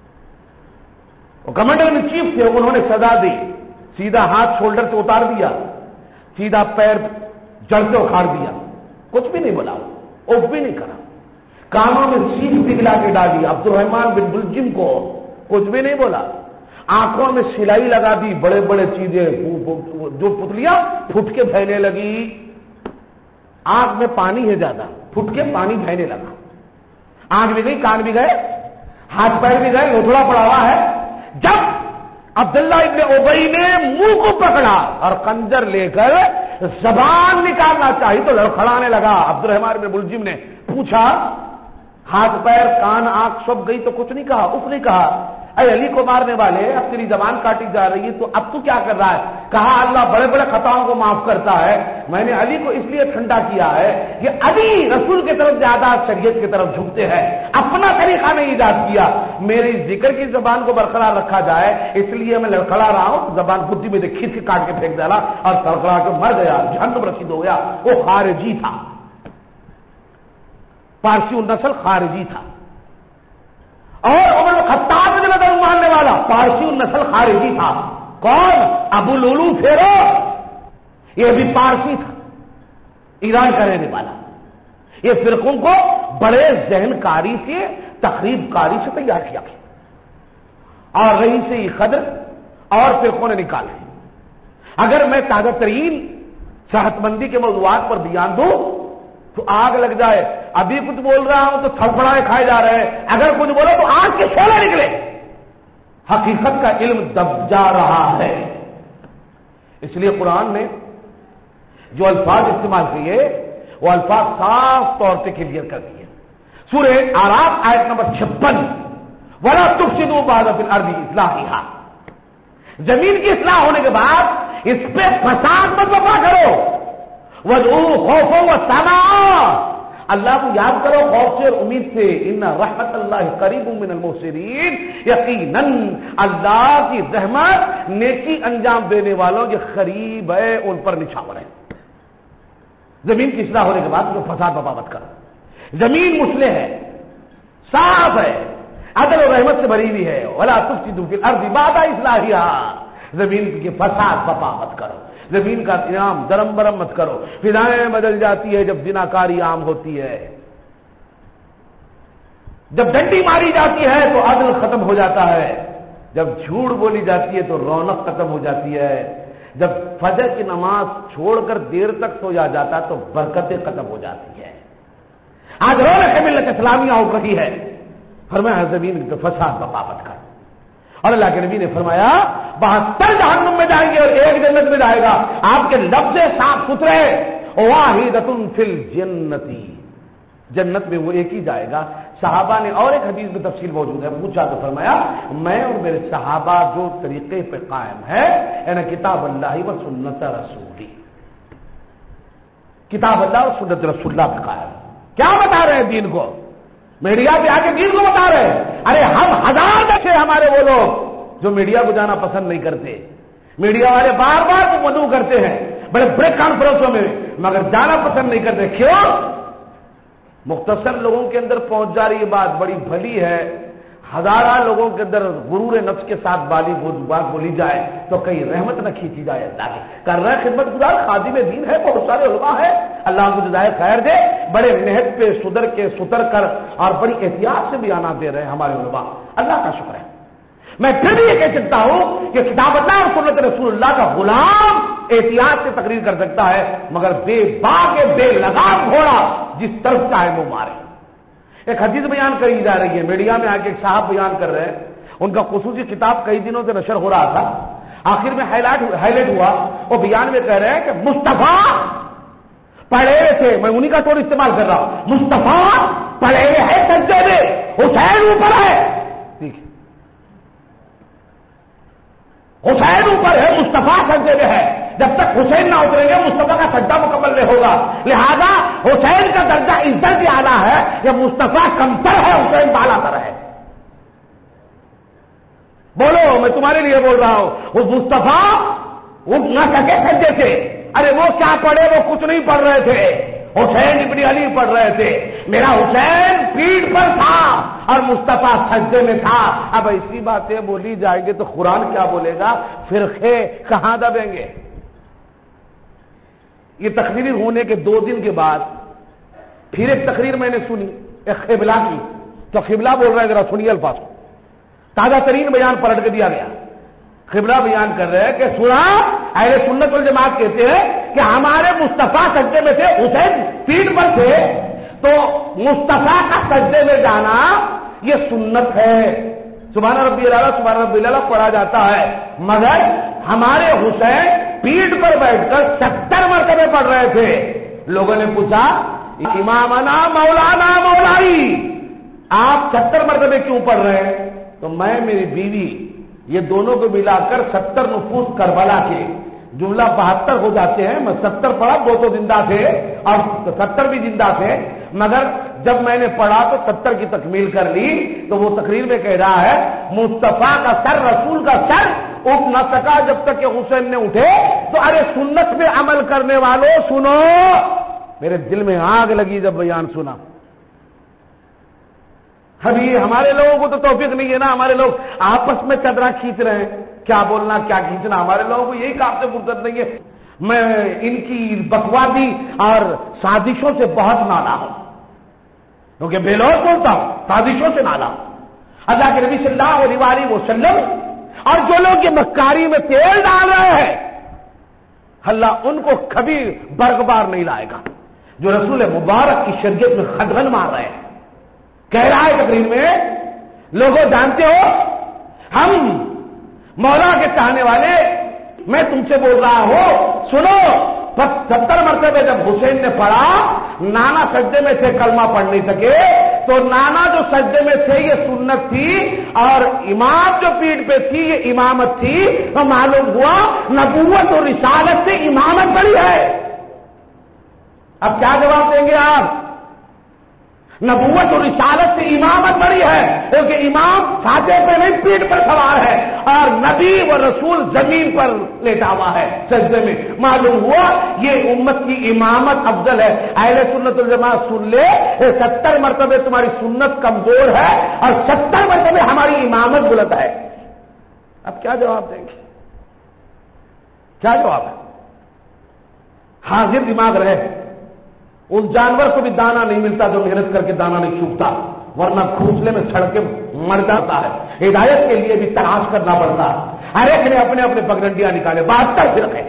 وہ کمانڈر ان چیف تھے. انہوں نے سزا دی, سیدھا ہاتھ شولڈر سے اتار دیا, سیدھا پیر جڑ سے اکھاڑ دیا, کچھ بھی نہیں بولا, اوف بھی نہیں کرا, کانوں میں سیخ پگھلا کے ڈالی. عبد الرحمن بن ملجم کو کچھ بھی نہیں بولا. آنکھوں میں سلائی لگا دی، بڑے بڑے چیزیں، جو پتلیاں پھٹ کے بہنے لگی، آنکھ میں پانی ہے زیادہ، پھٹ کے پانی بہنے لگا، آنکھ بھی گئی، کان بھی گئے، ہاتھ پیر بھی گئے، لوتھڑا پڑا ہوا ہے۔ جب عبداللہ ابن ابی نے منہ کو پکڑا اور خنجر لے کر زبان نکالنا چاہی تو لڑکھڑانے لگا۔ عبد الرحمن بن ملجم نے پوچھا، ہاتھ پیر کان آنکھ سب گئی تو کچھ نہیں کہا، اف نہیں کہا، اے علی کو مارنے والے، اب تیری زبان کاٹی جا رہی ہے تو اب تو کیا کر رہا ہے؟ کہا اللہ بڑے بڑے خطاؤں کو معاف کرتا ہے، میں نے علی کو اس لیے ٹھنڈا کیا ہے کہ علی رسول کی طرف زیادہ شریعت کی طرف جھکتے ہیں، اپنا طریقہ نہیں ایجاد کیا، میری ذکر کی زبان کو برقرار رکھا جائے اس لیے میں لڑکھڑا رہا ہوں، زبان بدھی میں کھینچ کے کاٹ کے پھینک ڈالا اور سڑکڑا کے مر گیا، جہنم رسید ہو گیا۔ وہ خارجی تھا، پارسی النسل خارجی تھا، اور عمر بن خطاب نے نظر ماننے والا پارسی النسل خارجی تھا۔ کون؟ ابو لولو فیرو، یہ بھی پارسی تھا، ایران کا رہنے والا۔ یہ فرقوں کو بڑے ذہن کاری سے، تخریب کاری سے تیار کیا گیا، اور رہی سے یہ خدر اور فرقوں نے نکالے۔ اگر میں تازہ ترین صحت مندی کے موضوعات پر بیان دوں تو آگ لگ جائے، ابھی کچھ بول رہا ہوں تو تھپڑائے کھائے جا رہے ہیں، اگر کچھ بولو تو آگ کے شعلے نکلے۔ حقیقت کا علم دب جا رہا ہے، اس لیے قرآن نے جو الفاظ استعمال کیے وہ الفاظ صاف طور پہ کلیئر کر دیے۔ سورہ اعراف آیت نمبر 56، وَلَا تُفْسِدُوا بَعْدَ فِي الْأَرْضِ إِصْلَاحِهَا، زمین کی اصلاح ہونے کے بعد اس پہ فساد مت برپا کرو، وَادْعُوهُ خَوْفًا وَطَمَعًا، اللہ کو یاد کرو خوف سے اور امید سے، ان رحمت اللہ قریب من المحسنین، یقیناً اللہ کی رحمت نیکی انجام دینے والوں کے قریب ہے، ان پر نچھاور ہے۔ زمین کی اصلاح ہونے کے بعد جو فساد برپا مت کرو، زمین مصلح ہے، صاف ہے، عدل و رحمت سے بھری ہوئی ہے، ولا تفسدوا فی الارض بعد اصلاحها، زمین کی فساد برپا مت کرو، زمین کا انعام درم برم مت کرو۔ فضائیں بدل جاتی ہے جب زناکاری عام ہوتی ہے، جب ڈنڈی ماری جاتی ہے تو عدل ختم ہو جاتا ہے، جب جھوٹ بولی جاتی ہے تو رونق ختم ہو جاتی ہے، جب فجر کی نماز چھوڑ کر دیر تک سویا جاتا تو برکتیں ختم ہو جاتی ہے۔ آج رونق ملت اسلامیہ ہو رہی ہے، فرمایا زمین کے فساد برپا مت کرو، اور اللہ کے نبی نے فرمایا 72 جہنم میں جائیں گے اور ایک جنت میں جائے گا، آپ کے لفظ صاف ستھرے، واحدۃ فی الجنۃ، جنت میں وہ ایک ہی جائے گا۔ صحابہ نے اور ایک حدیث میں تفصیل موجود ہے، پوچھا تو فرمایا میں اور میرے صحابہ جو طریقے پہ قائم ہے، یعنی کتاب اللہ و سنت رسولی، کتاب اللہ اور سنت رسول اللہ پہ قائم۔ کیا بتا رہے ہیں دین کو؟ میڈیا پہ آ کے دین کو بتا رہے ہیں۔ ارے ہم ہزار دیکھے ہمارے وہ لوگ جو میڈیا کو جانا پسند نہیں کرتے، میڈیا والے بار بار کو مدعو کرتے ہیں بڑے بڑے کانفرنسوں میں، مگر جانا پسند نہیں کرتے۔ کیوں؟ مختصر لوگوں کے اندر پہنچ جا رہی یہ بات بڑی بھلی ہے، ہزارہ لوگوں کے اندر غرور نفس کے ساتھ بات بولی جائے تو کئی رحمت نہ کھینچی جائے۔ اللہ کی کر رہے خدمت گزار خادم دین ہے، بہت سارے علماء ہیں، اللہ کو جزائے خیر دے، بڑے محنت پہ ستر کر اور بڑی احتیاط سے بیانات دے رہے ہیں ہمارے علماء، اللہ کا شکر ہے۔ میں پھر بھی یہ کہہ سکتا ہوں کہ کتاب اللہ اور سنت رسول اللہ کا غلام احتیاط سے تقریر کر سکتا ہے، مگر بے باک بے لگام گھوڑا جس طرف چاہے وہ مارے۔ ایک حدیث بیان کری جا رہی ہے، میڈیا میں آ کے ایک صاحب بیان کر رہے ہیں، ان کا خصوصی کتاب کئی دنوں سے نشر ہو رہا تھا، آخر میں ہائی لائٹ ہوا، وہ بیان میں کہہ رہے ہیں کہ مصطفیٰ پڑے ہوئے تھے، میں انہی کا ٹون استعمال کر رہا ہوں، مصطفیٰ پڑے ہوئے ہیں سجدے میں، حسین اوپر ہے، حسین اوپر ہے، مصطفیٰ سجدے میں ہے، جب تک حسین نہ اتریں گے مصطفیٰ کا سجدہ مکمل نہیں ہوگا، لہذا حسین کا درجہ عزت بھی اعلیٰ ہے، جب مصطفیٰ کمتر ہے حسین بالا تر ہے۔ بولو، میں تمہارے لیے بول رہا ہوں، وہ مصطفیٰ اٹھ نہ سکے سجدے سے، ارے وہ کیا پڑھے، وہ کچھ نہیں پڑھ رہے تھے، حسین ابن علی پڑھ رہے تھے، میرا حسین پیٹھ پر تھا اور مصطفیٰ سجدے میں تھا۔ اب ایسی باتیں بولی جائیں گے تو قرآن کیا بولے گا، فرقے کہاں دبیں گے؟ یہ تقریر ہونے کے 2 دن کے بعد پھر ایک تقریر میں نے سنی ایک قبلہ کی، تو قبلہ بول رہا ہے، ذرا سنیے الفاظ کو، تازہ ترین بیان پلٹ کے دیا گیا۔ قبلہ بیان کر رہے ہیں کہ سنا اہل سنت والجماعت کہتے ہیں کہ ہمارے مصطفیٰ سجدے میں تھے، حسین پیٹھ پر تھے، تو مصطفیٰ کا سجدے میں جانا یہ سنت ہے، سبحان ربی الاعلیٰ سبحان ربی الاعلیٰ پڑھا جاتا ہے، مگر ہمارے حسین پیٹھ پر بیٹھ کر 70 مرتبے پڑھ رہے تھے۔ لوگوں نے پوچھا امامنا مولانا مولائی آپ 70 مرتبے کیوں پڑھ رہے ہیں؟ تو میں میری بیوی یہ دونوں کو ملا کر 70 نفوس کربلا کے، جملہ 72 ہو جاتے ہیں، میں 70 پڑھا، وہ تو زندہ تھے اور 70 بھی زندہ تھے، مگر جب میں نے پڑھا تو 70 کی تکمیل کر لی۔ تو وہ تقریر میں کہہ رہا ہے مصطفیٰ کا سر، رسول کا سر اٹھ نہ سکا جب تک کہ حسین نے اٹھے۔ تو ارے سنت پہ عمل کرنے والوں سنو، میرے دل میں آگ لگی جب بیان سنا۔ ابھی ہمارے لوگوں کو تو توفیق نہیں ہے نا، ہمارے لوگ آپس میں چادریں کھینچ رہے ہیں، کیا بولنا کیا کھینچنا، ہمارے لوگوں کو یہی کام سے فرصت نہیں ہے۔ میں ان کی بکوادی اور سازشوں سے بہت نالا ہوں، کیونکہ بے لوگ بولتا ہوں، سازشوں سے نالا ہوں۔ اللہ کے نبی صلی اللہ علیہ وسلم اور جو لوگ یہ مکاری میں تیل ڈال رہے ہیں، اللہ ان کو کبھی برگبار نہیں لائے گا۔ جو رسول مبارک کی شریعت میں خدغن مار رہے ہیں، کہہ رہا ہے تقریر میں، لوگوں جانتے ہو ہم مولا کے چاہنے والے، میں تم سے بول رہا ہوں سنو، 70 مرتبے جب حسین نے پڑھا، نانا سجدے میں تھے کلمہ پڑھ نہیں سکے، تو نانا جو سجدے میں تھے یہ سنت تھی، اور امام جو پیٹھ پہ تھی یہ امامت تھی۔ تو معلوم ہوا نبوت اور رسالت سے امامت بڑی ہے۔ اب کیا جواب دیں گے آپ؟ نبوت اور رسالت سے امامت بڑی ہے، کیونکہ امام ساتھے پہ نہیں پیٹھ پر سوار ہے، اور نبی و رسول زمین پر لیٹا ہوا ہے سجدے میں۔ معلوم ہوا یہ امت کی امامت افضل ہے۔ اہل سنت والجماعت سن لے، 70 مرتبے تمہاری سنت کمزور ہے اور 70 مرتبے ہماری امامت بلند ہے۔ اب کیا جواب دیں گے؟ کیا جواب ہے؟ حاضر دماغ رہے، اس جانور کو بھی دانا نہیں ملتا جو محنت کر کے دانا نہیں چوکتا، ورنہ کھوسلے میں سڑ کے مر جاتا ہے۔ ہدایت کے لیے بھی تلاش کرنا پڑتا، ہر ایک نے اپنے اپنے پگڈنڈیاں نکالے، 72 فرقے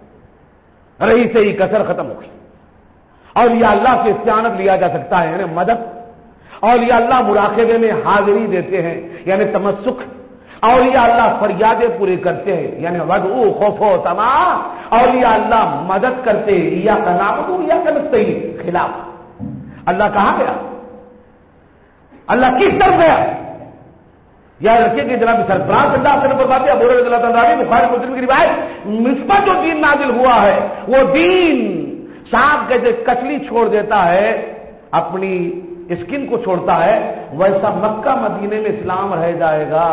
رہی سے ہی کسر ختم ہو گئی۔ اور یہ اللہ سے استعانت لیا جا سکتا ہے، یعنی مدد، اور یہ اللہ مراقبے میں حاضری دیتے ہیں یعنی تمسک، اور یہ اللہ فریادیں پوری کرتے ہیں یعنی ودعو خوف و طمع، اور یہ اللہ مدد کرتے ہیں ایاک نعبد و ایاک نستعین خلاف۔ اللہ کہاں گیا؟ اللہ کس طرف گیا؟ یاد رکھیے کہ جناب سرفراز صلی اللہ علیہ وسلم فرماتے ہیں، ابو ہریرہ رضی اللہ عنہ بخاری مسلم کی روایت، مجھ پر جو دین نازل ہوا ہے وہ دین سانپ جیسے کچلی چھوڑ دیتا ہے، اپنی اسکن کو چھوڑتا ہے، ویسا مکہ مدینے میں اسلام رہ جائے گا،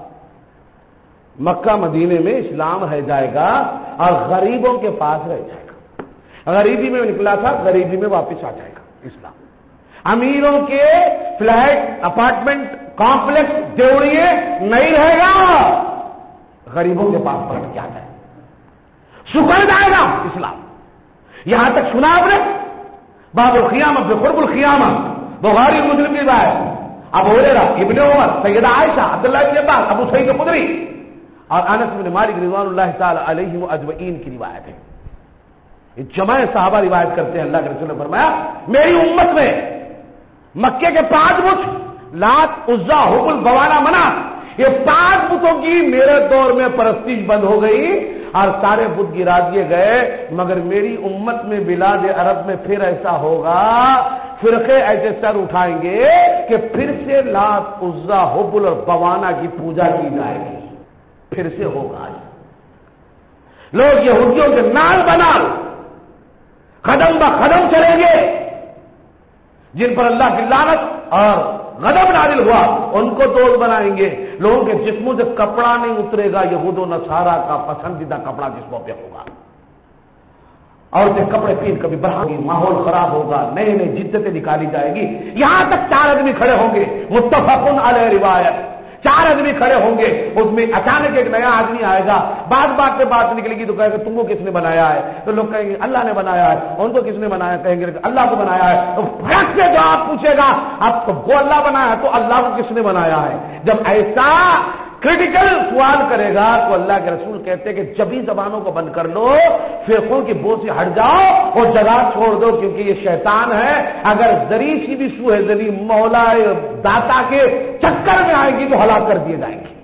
مکہ مدینے میں اسلام رہ جائے گا اور غریبوں کے پاس رہ جائے گا۔ غریبی میں نکلا تھا، غریبی میں واپس آ جائے گا اسلام۔ امیروں کے فلیٹ، اپارٹمنٹ، کمپلیکس، دیوڑیے نہیں رہے گا، غریبوں کے پاس پلٹ کے آ جائے گا، سکڑ جائے گا اسلام۔ یہاں تک سنا آپ نے باب القیامہ بے قرب القیامہ، بخاری مسلم کی روایت، ابو ہریرہ، ابن عمر، سیدہ عائشہ، عبداللہ بن عباس، ابو سعید خدری اور انس بن مالک رضوان اللہ تعالی علیہم اجمعین کی روایت ہے۔ یہ جمع صحابہ روایت کرتے ہیں، اللہ کے رسول نے فرمایا میری امت میں مکے کے 5 بت، لات، عزا، حبل، بوانا، منات، یہ 5 بتوں کی میرے دور میں پرستش بند ہو گئی اور سارے بت گرا دیے گئے، مگر میری امت میں بلاد عرب میں پھر ایسا ہوگا، فرقے ایسے سر اٹھائیں گے کہ پھر سے لات، عزا، حبل اور بوانا کی پوجا کی جائے گی، پھر سے ہوگا۔ لوگ یہودیوں کے نال بنال قدم بہ قدم چلیں گے، جن پر اللہ کی لعنت اور غضب نازل ہوا ان کو دوست بنائیں گے۔ لوگوں کے جسموں سے کپڑا نہیں اترے گا، یہود و نصارہ کا پسندیدہ کپڑا جسموں پہ ہوگا، عورتیں کپڑے پہن کبھی بڑھا گی، ماحول خراب ہوگا، نئے نئے جدتیں نکالی جائے گی۔ یہاں تک 4 آدمی کھڑے ہوں گے، متفقن علیہ روایت، 4 آدمی کھڑے ہوں گے، اس میں اچانک ایک نیا آدمی آئے گا، بات پہ بات نکلے گی تو کہے گا تم کو کس نے بنایا ہے؟ تو لوگ کہیں گے اللہ نے بنایا ہے، ان کو کس نے بنایا؟ کہیں گے اللہ کو بنایا ہے۔ تو فرق سے جواب پوچھے گا اب تو وہ اللہ بنایا ہے تو اللہ کو کس نے بنایا ہے؟ جب ایسا کرٹیکل سوال کرے گا تو اللہ کے رسول کہتے ہیں کہ جبھی زبانوں کو بند کر لو، فرقوں کی بو سے ہٹ جاؤ اور جگہ چھوڑ دو، کیونکہ یہ شیطان ہے، اگر ذری سی بھی سوہ ذری مولا داتا کے چکر میں آئے گی تو ہلاک کر دیے جائیں گے۔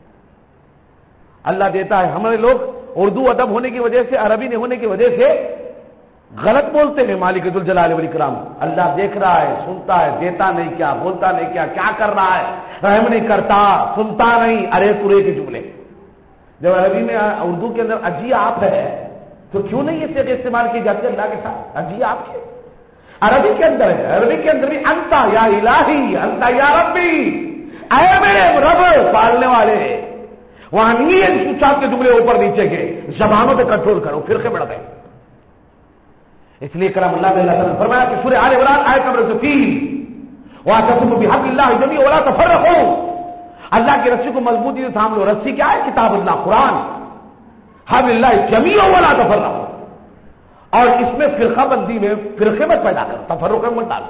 اللہ دیتا ہے، ہمارے لوگ اردو ادب ہونے کی وجہ سے، عربی نہیں ہونے کی وجہ سے غلط بولتے ہیں مالک ذوالجلال والاکرام۔ اللہ دیکھ رہا ہے، سنتا ہے، دیتا نہیں کیا، بولتا نہیں کیا کر رہا ہے، رحم نہیں کرتا، سنتا نہیں، ارے ترے کے جملے۔ جب عربی میں اردو کے اندر اجی آپ ہے تو کیوں نہیں یہ صیغے استعمال کی جاتی اللہ کے ساتھ؟ اجی آپ کے عربی کے اندر ہے، عربی کے اندر بھی انتا یا الہی، انتا یا ربی، اے میرے رب پالنے والے۔ وہاں نہیں ہے سوچات کے جملے اوپر نیچے کے، زبانوں پہ کنٹرول کرو، فرقے بڑھ گئے۔ اس لیے کلام اللہ علیہ وسلم فرمایا کہ سورہ آل عمران آیت نمبر 3، واعتصموا بحبل اللہ جميعا ولا تفرقوا، اللہ کی رسی کو مضبوطی سے تھام لو۔ رسی کیا ہے؟ کتاب اللہ، قرآن، حبل اللہ جميعا ولا تفرقوا۔ اور اس میں فرقہ بندی میں فرقے مت پیدا کرو، تفرقہ مت ڈالو۔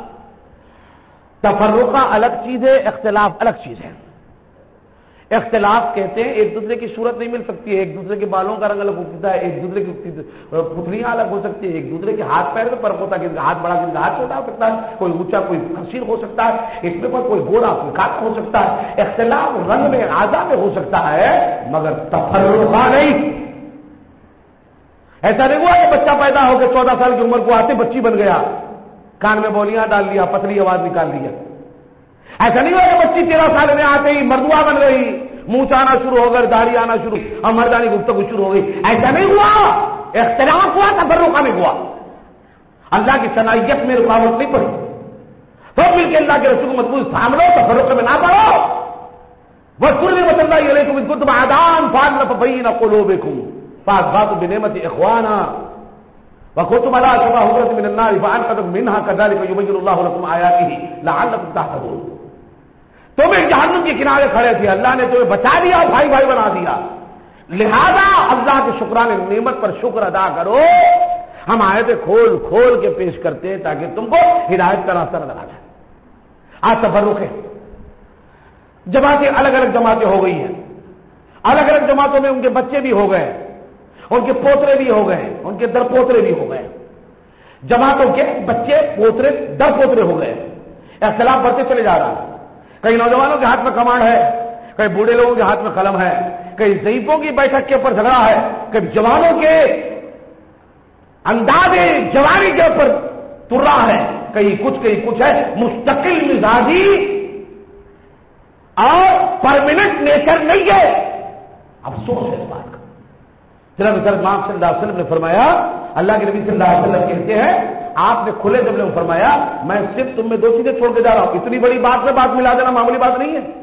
تفرقہ الگ چیز ہے، اختلاف الگ چیز ہے۔ اختلاف کہتے ہیں ایک دوسرے کی صورت نہیں مل سکتی ہے، ایک دوسرے کے بالوں کا رنگ الگ ہو سکتا ہے، ایک دوسرے کی پتلیاں الگ ہو سکتی ہے، ایک دوسرے کے ہاتھ پیر میں فرق ہوتا ہے، کسی کا ہاتھ بڑا کسی کا ہاتھ چھوٹا ہو سکتا ہے، کوئی اونچا کوئی قصیر ہو سکتا ہے، اس میں کوئی گورا کوئی کالا ہو سکتا ہے۔ اختلاف رنگ میں اعضاء میں ہو سکتا ہے مگر تفرقہ نہیں۔ ایسا نہیں ہوا کہ بچہ پیدا ہو کے 14 سال کی عمر کو آتے بچی بن گیا، کان میں بولیاں ڈال لیا، پتلی آواز نکال لیا۔ ایسا نہیں ہوا کہ بچی 13 سال میں آتے ہی مردوا بن گئی، منہ آنا شروع ہو گئے، داڑھی آنا شروع اور مردانی گفتگو شروع ہو گئی۔ ایسا نہیں ہوا، اختلاف ہوا، تفرقہ نہیں ہوا۔ اللہ کی صلاحیت میں رکاوٹ نہیں پڑی تو مل کے اللہ کے رسول کو مضبوط تھام لو، تفرقے میں نہ پڑو۔ واذکروا نعمت اللہ علیکم اذ کنتم اعداء فألف بین قلوبکم فأصبحتم بنعمتہ اخوانا وکنتم علی شفا حفرۃ من النار فأنقذکم منہا کذلک یبین اللہ لکم آیاتہ لعلکم تہتدون۔ تم ایک جہنم کے کنارے کھڑے تھے، اللہ نے تمہیں بچا دیا، بھائی بھائی بنا دیا، لہذا اللہ کے شکرانے نعمت پر شکر ادا کرو۔ ہم آیتیں کھول کھول کے پیش کرتے ہیں تاکہ تم کو ہدایت کا راستہ نظر آ جائے۔ آج تفرق ہے، جماعتیں الگ الگ جماعتیں ہو گئی ہیں، الگ الگ جماعتوں میں ان کے بچے بھی ہو گئے، ان کے پوترے بھی ہو گئے، ان کے در پوترے بھی ہو گئے، جماعتوں کے بچے پوترے در پوترے ہو گئے، اختلاف بڑھتے چلے جا رہا ہے۔ کئی نوجوانوں کے ہاتھ میں کمانڈ ہے، کئی بوڑھے لوگوں کے ہاتھ میں قلم ہے، کئی ضعیفوں کی بیٹھک کے اوپر جھگڑا ہے، کئی جوانوں کے انداز جوانی کے اوپر ترا ہے، کئی کچھ ہے، مستقل مزاجی اور پرماننٹ نیچر نہیں ہے۔ افسوس ہے اس بات کا۔ جناب امام صلی اللہ علیہ وسلم نے فرمایا، اللہ کے نبی صلی اللہ علیہ وسلم کہتے ہیں، آپ نے کھلے جملے میں فرمایا میں صرف تم میں 2 چیزیں چھوڑ کے جا رہا ہوں۔ اتنی بڑی بات میں بات ملا دینا معمولی بات نہیں ہے۔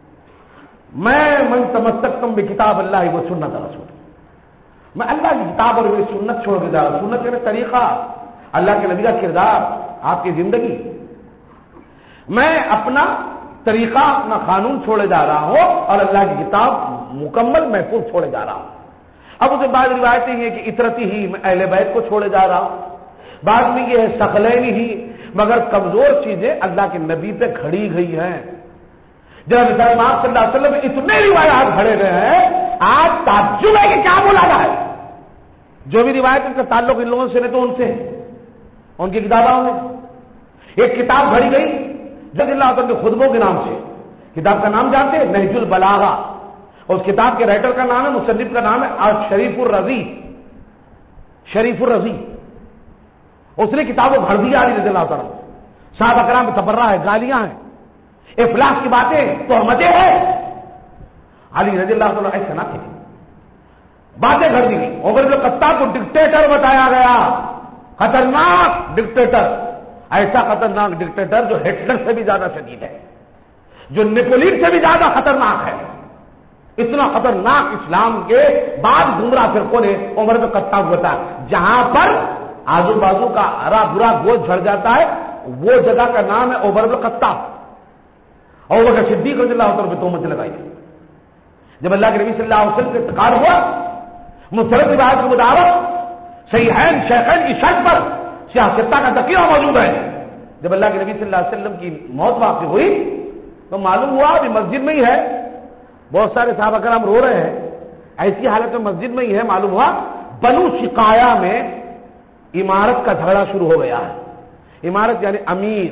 من تمسکتم بکتاب اللہ و سنت رسول، میں اللہ کی کتاب اور میری سنت چھوڑ کے جا رہا ہوں۔ سنت یعنی طریقہ، اللہ کے نبی کا کردار، آپ کی زندگی۔ میں اپنا طریقہ، اپنا قانون چھوڑے جا رہا ہوں اور اللہ کی کتاب مکمل محفوظ چھوڑے جا رہا ہوں۔ اب اسے بعض روایتیں یہ کہ اطرتی ہی میں اہل بیت کو چھوڑے جا رہا ہوں، بعد میں یہ ہے ثقلین ہی، مگر کمزور چیزیں اللہ کے نبی پہ کھڑی گئی ہیں۔ جب امام صلی اللہ علیہ وسلم اتنے روایات کھڑے گئے ہیں، آج تعجب ہے کہ کیا بولا جائے۔ جو بھی روایت ان کا تعلق ان لوگوں سے نہیں تو ان سے، ان کی کتابوں میں ایک کتاب کھڑی گئی جد اللہ تعالیٰ کے خطبوں کے نام سے، کتاب کا نام جانتے ہیں نہج البلاغہ، اس کتاب کے رائٹر کا نام ہے، مصنف کا نام ہے شریف الرضی، شریف الرضی۔ اس نے کتابوں بھر دیا علی رضی اللہ تعالیٰ، صحابہ کرام میں تبرہ ہے، گالیاں ہیں، افلاس کی باتیں، تہمتیں ہیں۔ علی رضی اللہ تعالیٰ ایسا نہ تھے، باتیں گھڑ دی گئی۔ عمر بن خطاب کو ڈکٹیٹر بتایا گیا، خطرناک ڈکٹیٹر، ایسا خطرناک ڈکٹیٹر جو ہٹلر سے بھی زیادہ شدید ہے، جو نیپولین سے بھی زیادہ خطرناک ہے۔ اتنا خطرناک اسلام کے بعد گمراہ فرقوں نے عمر بن خطاب بتایا، جہاں پر آزو بازو کا ہرا برا گوشت جھڑ جاتا ہے، وہ جگہ کا نام ہے عمر بن خطاب۔ اور وہ صدیق رضی اللہ عنہ پہ تہمت لگائی تھی۔ جب اللہ کے نبی صلی اللہ علیہ وسلم کا انتقال ہوا، مستند روایت کے مطابق صحیحین شیخین کی شرط پر سیاستہ کا تقریر موجود ہے۔ جب اللہ کے نبی صلی اللہ علیہ وسلم کی موت واقع ہوئی تو معلوم ہوا ابھی مسجد میں ہی ہے، بہت سارے صحابہ کرام رو رہے ہیں، ایسی حالت میں مسجد میں ہی ہے، معلوم ہوا بنو شقایا میں عمارت کا جھگڑا شروع ہو گیا ہے. عمارت یعنی امیر،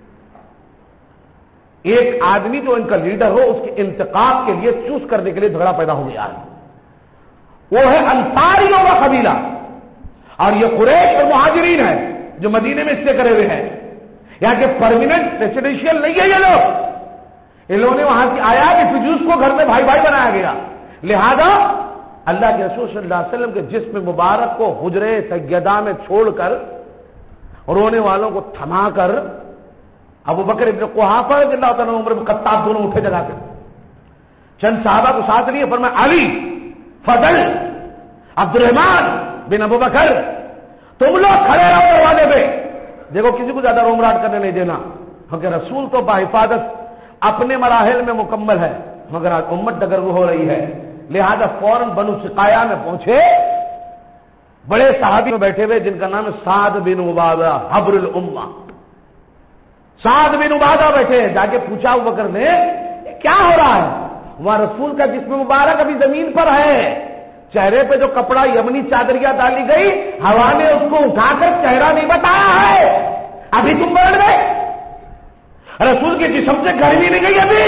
ایک آدمی جو ان کا لیڈر ہو اس کے انتقام کے لیے چوز کرنے کے لیے جھگڑا پیدا ہو گیا ہے. وہ ہے انصاریوں کا قبیلہ، اور یہ قریش اور مہاجرین ہے جو مدینے میں اس سے کرے ہوئے ہیں. یہاں کے پرماننٹ ریسیڈینشیل نہیں ہے یہ لوگ. ان لوگوں نے وہاں سے آیا کہ فجوس کو گھر میں بھائی بھائی بنایا گیا، لہذا اللہ کے رسول صلی اللہ علیہ وسلم کے جسم مبارک کو حجرے سیدہ میں چھوڑ کر رونے والوں کو تھما کر ابو بکر ابن قحافہ رضی اللہ تعالیٰ عمر بن خطاب دونوں اٹھے جگہ سے، چند صحابہ کو ساتھ لیے، فرمایا علی، فضل، عبد الرحمان بن ابو بکر، تم لوگ کھڑے رہو دروازے پہ. دیکھو کسی کو زیادہ رومراٹ کرنے نہیں دینا، کیونکہ رسول تو باحفاظت اپنے مراحل میں مکمل ہے، مگر آج امت ڈگرگو ہو رہی ہے. لہذا فوراً بنو سقایا میں پہنچے، بڑے صحابی میں بیٹھے ہوئے جن کا نام ہے سعد بن عبادہ حبر الامہ. سعد بن عبادہ بیٹھے، جا کے پوچھا ابو بکر نے کیا ہو رہا ہے؟ وہاں رسول کا جسم مبارک ابھی زمین پر ہے، چہرے پہ جو کپڑا یمنی چادریاں ڈالی گئی ہوا نے اس کو اٹھا کر چہرہ نہیں بتایا ہے، ابھی تم بیٹھ گئے، رسول کے جسم سے گرمی نہیں گئی، ابھی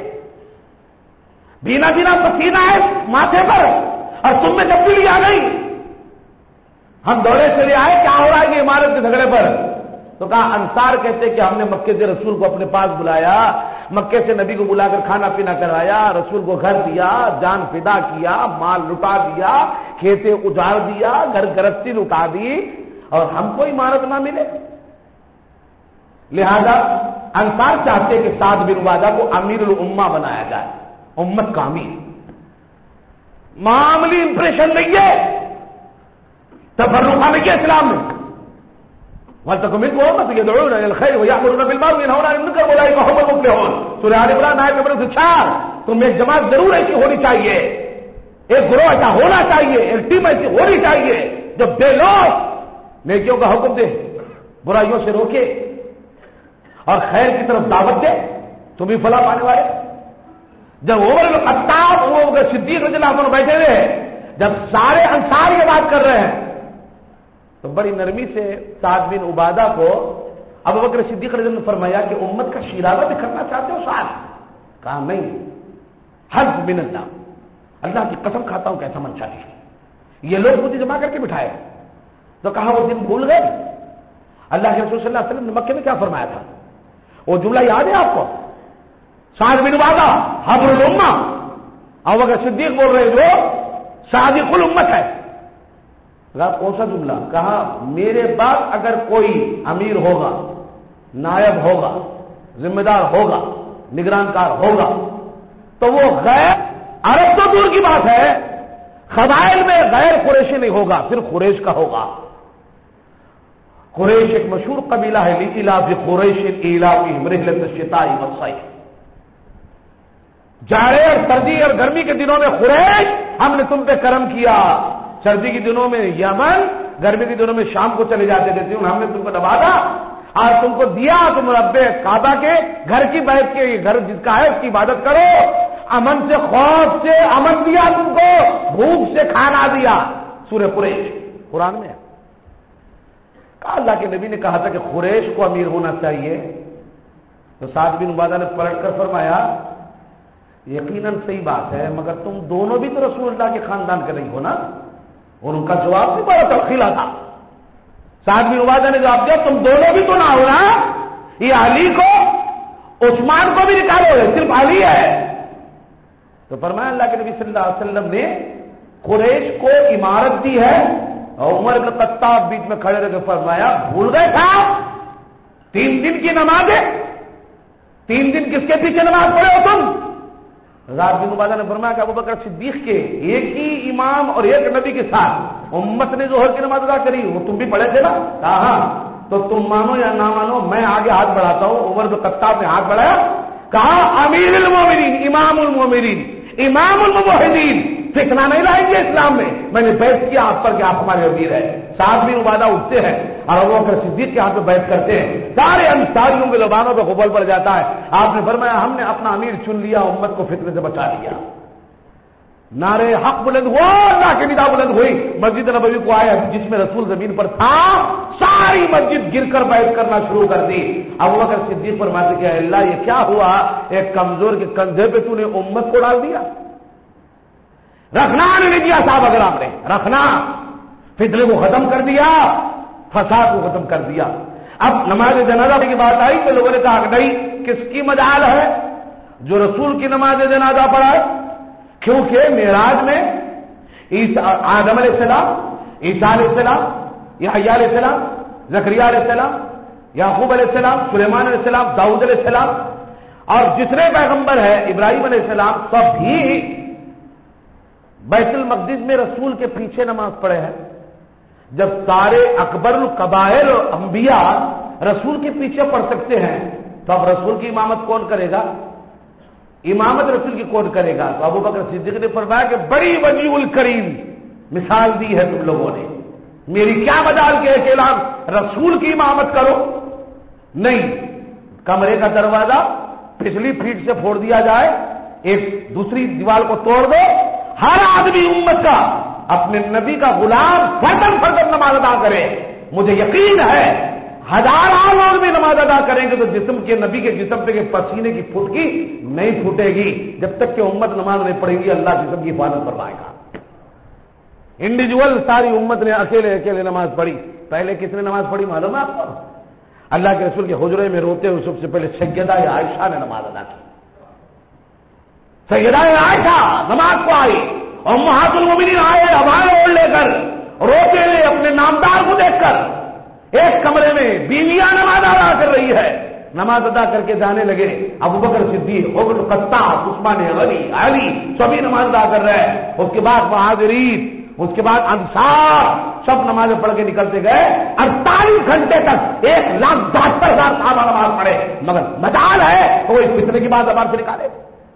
بینا بینا پسینہ ہے ماتھے پر اور تم میں تبدیلی آ گئی. ہم دوڑے چلے آئے، کیا ہو رہا ہے یہ عمارت کے جھگڑے پر؟ تو کہا انصار کہتے کہ ہم نے مکے سے رسول کو اپنے پاس بلایا، مکے سے نبی کو بلا کر کھانا پینا کرایا، رسول کو گھر دیا، جان فدا کیا، مال لٹا دیا، کھیتے اجاڑ دیا، گھر گرستی لٹا دی، اور ہم کو عمارت نہ ملے. لہذا انصار چاہتے کہ سعد بن عبادہ کو امیر الامہ بنایا جائے، امت کا امیر. معاملی امپریشن نہیں ہے، تفرقہ نہیں ہے اسلام میں. وَلْتَكُن مِنْكُمْ أُمَّةٌ يَدْعُونَ إِلَى الْخَيْرِ وَيَأْمُرُونَ بِالْمَعْرُوفِ وَيَنْهَوْنَ عَنِ الْمُنكَرِ وَأُولَٰئِكَ هُمُ الْمُفْلِحُونَ. سورہ آل عمران آیت نمبر 4. تم ایک جماعت ضرور ایسی ہونی چاہیے، ایک گروہ ایسا ہونا چاہیے، ایک ٹیم ایسی ہونی چاہیے جو بے لوث نیکیوں کا حکم دے، برائیوں سے روکے اور خیر کی طرف دعوت دے، تم بھی فلاح پانے والے. جب عمر بن خطاب وہ صدیق رضی اللہ عنہ بیٹھے ہوئے ہیں، جب سارے انصار یہ بات کر رہے ہیں تو بڑی نرمی سے سعد بن عبادہ کو ابو بکر صدیق رضی اللہ عنہ نے فرمایا کہ امت کا شیرازہ بھی کرنا چاہتے ہو سعد؟ کہا نہیں، حظ من اللہ، اللہ کی قسم کھاتا ہوں کہ ایسا من چاہیے. یہ لوگ مجھے جمع کر کے بٹھائے. تو کہا وہ دن بھول گئے؟ اللہ کے رسول صلی اللہ علیہ وسلم نے مکے میں کیا فرمایا تھا؟ وہ جملہ یاد ہے آپ کو؟ سعد بن عبادہ حبر الامہ، ابو بکر صدیق بول رہے جو صادق الامت ہے. کون سا جملہ؟ کہا میرے بعد اگر کوئی امیر ہوگا، نائب ہوگا، ذمہ دار ہوگا، نگران کار ہوگا تو وہ غیر عرب تو دور کی بات ہے، قبائل میں غیر قریشی نہیں ہوگا، صرف قریش کا ہوگا. قریش ایک مشہور قبیلہ ہے، لإلاف قریش إیلافهم رحلة الشتاء والصيف. جاڑے اور سردی اور گرمی کے دنوں میں قریش ہم نے تم پہ کرم کیا، سردی کے دنوں میں یمن، گرمی کے دنوں میں شام کو چلے جاتے تھے، ہم نے تم کو نوازا اور تم کو دیا، تم رب کعبہ کے گھر کی بیٹھ کے، یہ گھر جس کا ہے اس کی عبادت کرو، امن سے خوف سے امن دیا تم کو، بھوک سے کھانا دیا. سورہ قریش قرآن میں ہے. اللہ کے نبی نے کہا تھا کہ قریش کو امیر ہونا چاہیے، تو سعد بن عبادہ نے پلٹ کر فرمایا یقیناً صحیح بات ہے، مگر تم دونوں بھی تو رسول اللہ کے خاندان کے نہیں ہو نا. اور ان کا جواب بھی بڑا تلخیلا تھا. سعد بن عبادہ نے جواب دیا تم دونوں بھی تو نہ ہو نا، یہ علی کو عثمان کو بھی نکالو، صرف علی ہے. تو فرمایا اللہ کے نبی صلی اللہ علیہ وسلم نے قریش کو عمارت دی ہے، اور عمر بن خطاب بیچ میں کھڑے رہ کے فرمایا بھول گئے تھا 3 دن کی نمازیں، 3 دن کس کے پیچھے نماز پڑھے ہو تم؟ سعد بن عبادہ نے فرمایا کہ ابو بکر صدیق کے ایک ہی امام اور ایک نبی کے ساتھ امت نے ظہر کی نماز ادا کری، وہ تم بھی پڑھے تھے نا؟ کہا ہاں. تو تم مانو یا نہ مانو میں آگے ہاتھ بڑھاتا ہوں. عمر بن خطاب نے ہاتھ بڑھایا، کہا امیر المومنین، امام المومنین، امام الموحدین، فتنہ نہیں لائیں گے اسلام میں نے بیعت کیا آپ پر کہ آپ ہمارے امیر ہیں. سعد بن عبادہ اٹھتے ہیں اور ابو بکر صدیق کے ہاتھ پہ بیعت کرتے ہیں. سارے انصاریوں کے زبانوں پہ غبار پڑ جاتا ہے. آپ نے فرمایا ہم نے اپنا امیر چن لیا، امت کو فتنے سے بچا لیا. نعرے حق بلند ہوا، اللہ کی ندا بلند ہوئی، مسجد نبوی کو آیا جس میں رسول زمین پر تھا، ساری مسجد گر کر بیعت کرنا شروع کر دی۔ ابوبکر صدیق فرماتے کہ اللہ یہ کیا ہوا، ایک کمزور کے کندھے پہ تو نے امت کو ڈال دیا۔ رکھنا نہیں دیا صحابہ کرام نے، رکھنا، فتنے کو ختم کر دیا، فساد کو ختم کر دیا۔ اب نماز جنازہ کی بات آئی تو لوگوں نے کہا کہ نہیں، کس کی مجال ہے؟ جو رسول کی نماز جنازہ پڑھائے، کیونکہ معراج میں آدم علیہ السلام، عیسیٰ علیہ السلام، یحییٰ علیہ السلام، زکریا علیہ السلام، یعقوب علیہ السلام، سلیمان علیہ السلام، داؤد علیہ السلام اور جتنے پیغمبر ہیں، ابراہیم علیہ السلام، سب بھی بیت المقدس میں رسول کے پیچھے نماز پڑھے ہیں۔ جب سارے اکبر الکبائر انبیاء رسول کے پیچھے پڑھ سکتے ہیں تو اب رسول کی امامت کون کرے گا؟ امامت رسول کی کون کرے گا؟ تو ابوبکر صدیق نے فرمایا کہ بڑی وجیع الکریم مثال دی ہے تم لوگوں نے، میری کیا مجال کے اعلان رسول کی امامت کرو؟ نہیں، کمرے کا دروازہ پچھلی فیٹ سے پھوڑ دیا جائے، ایک دوسری دیوار کو توڑ دو، ہر آدمی امت کا اپنے نبی کا غلام فردن فردن نماز ادا کرے۔ مجھے یقین ہے ہزاروں لوگ بھی نماز ادا کریں گے تو جسم کے نبی کے جسم پہ پسینے کی پھٹکی نہیں پھوٹے گی۔ جب تک کہ امت نماز نہیں پڑھے گی اللہ جسم کی حفاظت فرمائے گا۔ انڈیویجول ساری امت نے اکیلے اکیلے نماز پڑھی۔ پہلے کس نے نماز پڑھی معلوم ہے آپ کو؟ اللہ کے رسول کے حجرے میں روتے ہوئے سب سے پہلے سیدہ عائشہ نے نماز ادا کی۔ سیدہ عائشہ نماز کو آئی، امہات المومنین آئے ابائیں اوڑھ لے کر، روتے ہوئے اپنے نامدار کو دیکھ کر۔ ایک کمرے میں بیویاں نماز ادا کر رہی ہے، نماز ادا کر کے جانے لگے، ابوبکر صدیق، عمر الخطاب، عثمان علی سبھی نماز ادا کر رہے ہیں۔ اس کے بعد مہاجرین، اس کے بعد انصار، سب نمازیں پڑھ کے نکلتے گئے۔ 48 گھنٹے تک 1,72,000 صحابہ نماز پڑھے، مگر مجال ہے کوئی فتنے کی بات زبان سے نکالے؟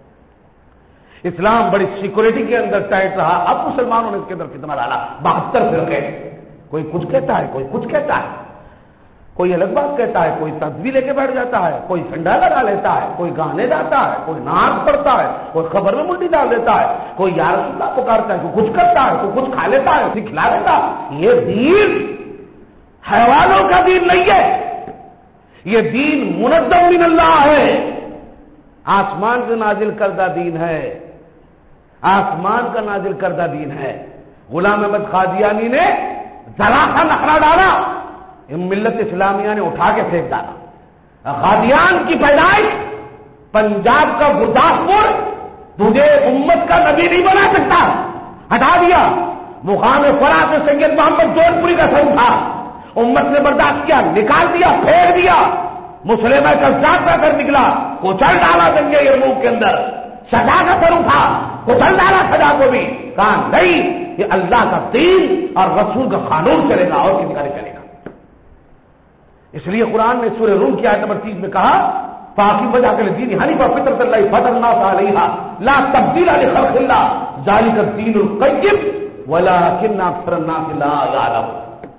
اسلام بڑی سیکورٹی کے اندر ٹائٹ رہا، اب مسلمانوں نے اس کے اندر فتنہ ڈالا۔ 72 فرقے، کوئی کچھ کہتا ہے، کوئی کچھ کہتا ہے، کوئی الگ بات کہتا ہے، کوئی تصویر لے کے بیٹھ جاتا ہے، کوئی سنڈا لگا لیتا ہے، کوئی گانے گاتا ہے، کوئی نعت پڑھتا ہے، کوئی خبر میں ملٹی ڈال دیتا ہے، کوئی یا رسول اللہ پکارتا ہے، کوئی کچھ کرتا ہے، کوئی کچھ کھا لیتا ہے، کوئی کھلا لیتا ہے۔ یہ دین حیوانوں کا دین نہیں ہے، یہ دین منظم من اللہ ہے، آسمان سے نازل کردہ دین ہے، آسمان کا نازل کردہ دین ہے۔ غلام احمد قادیانی نے ذرا سا نخرا ڈالا، ملت اسلامیہ نے اٹھا کے پھینک ڈالا۔ قادیان کی پیدائش پنجاب کا گرداسپور، تجھے امت کا نبی نہیں بنا سکتا، ہٹا دیا۔ مقام فرا سے سید محمد جون پوری کا سر تھا، امت نے برداشت کیا، نکال دیا، پھینک دیا۔ مسلمہ کا ذاتہ کر نکلا، کچل ڈالا جنگ یرموک کے اندر۔ سجا کا سر اٹھا، کچل ڈالا سجا کو بھی، کہا نہیں یہ اللہ کا دین اور رسول کا قانون چلے گا اور کسی کا نہیں چلے گا۔ اس لیے قرآن نے سورہ روم کی آیت نمبر 30 میں کہا فاقم وجهك للدين حنيفا فطرة الله فطر الناس عليها لا تبديل لخلق الله ذلك الدين القيم ولكن اکثر الناس لا يعلمون۔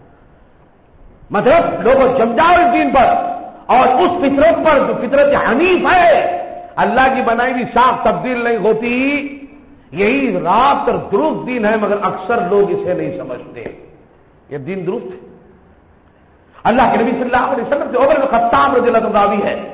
مطلب لوگوں جم جاؤ اس دین پر اور اس فطرت پر جو فطرت حنیف ہے، اللہ کی بنائی ہوئی ساخت تبدیل نہیں ہوتی، یہی راست اور درست دین ہے، مگر اکثر لوگ اسے نہیں سمجھتے۔ یہ دین درست ہے۔ اللہ کے نبی صلی اللہ علیہ وسلم سے عمر بن خطاب رضی اللہ عنہ راوی ہے،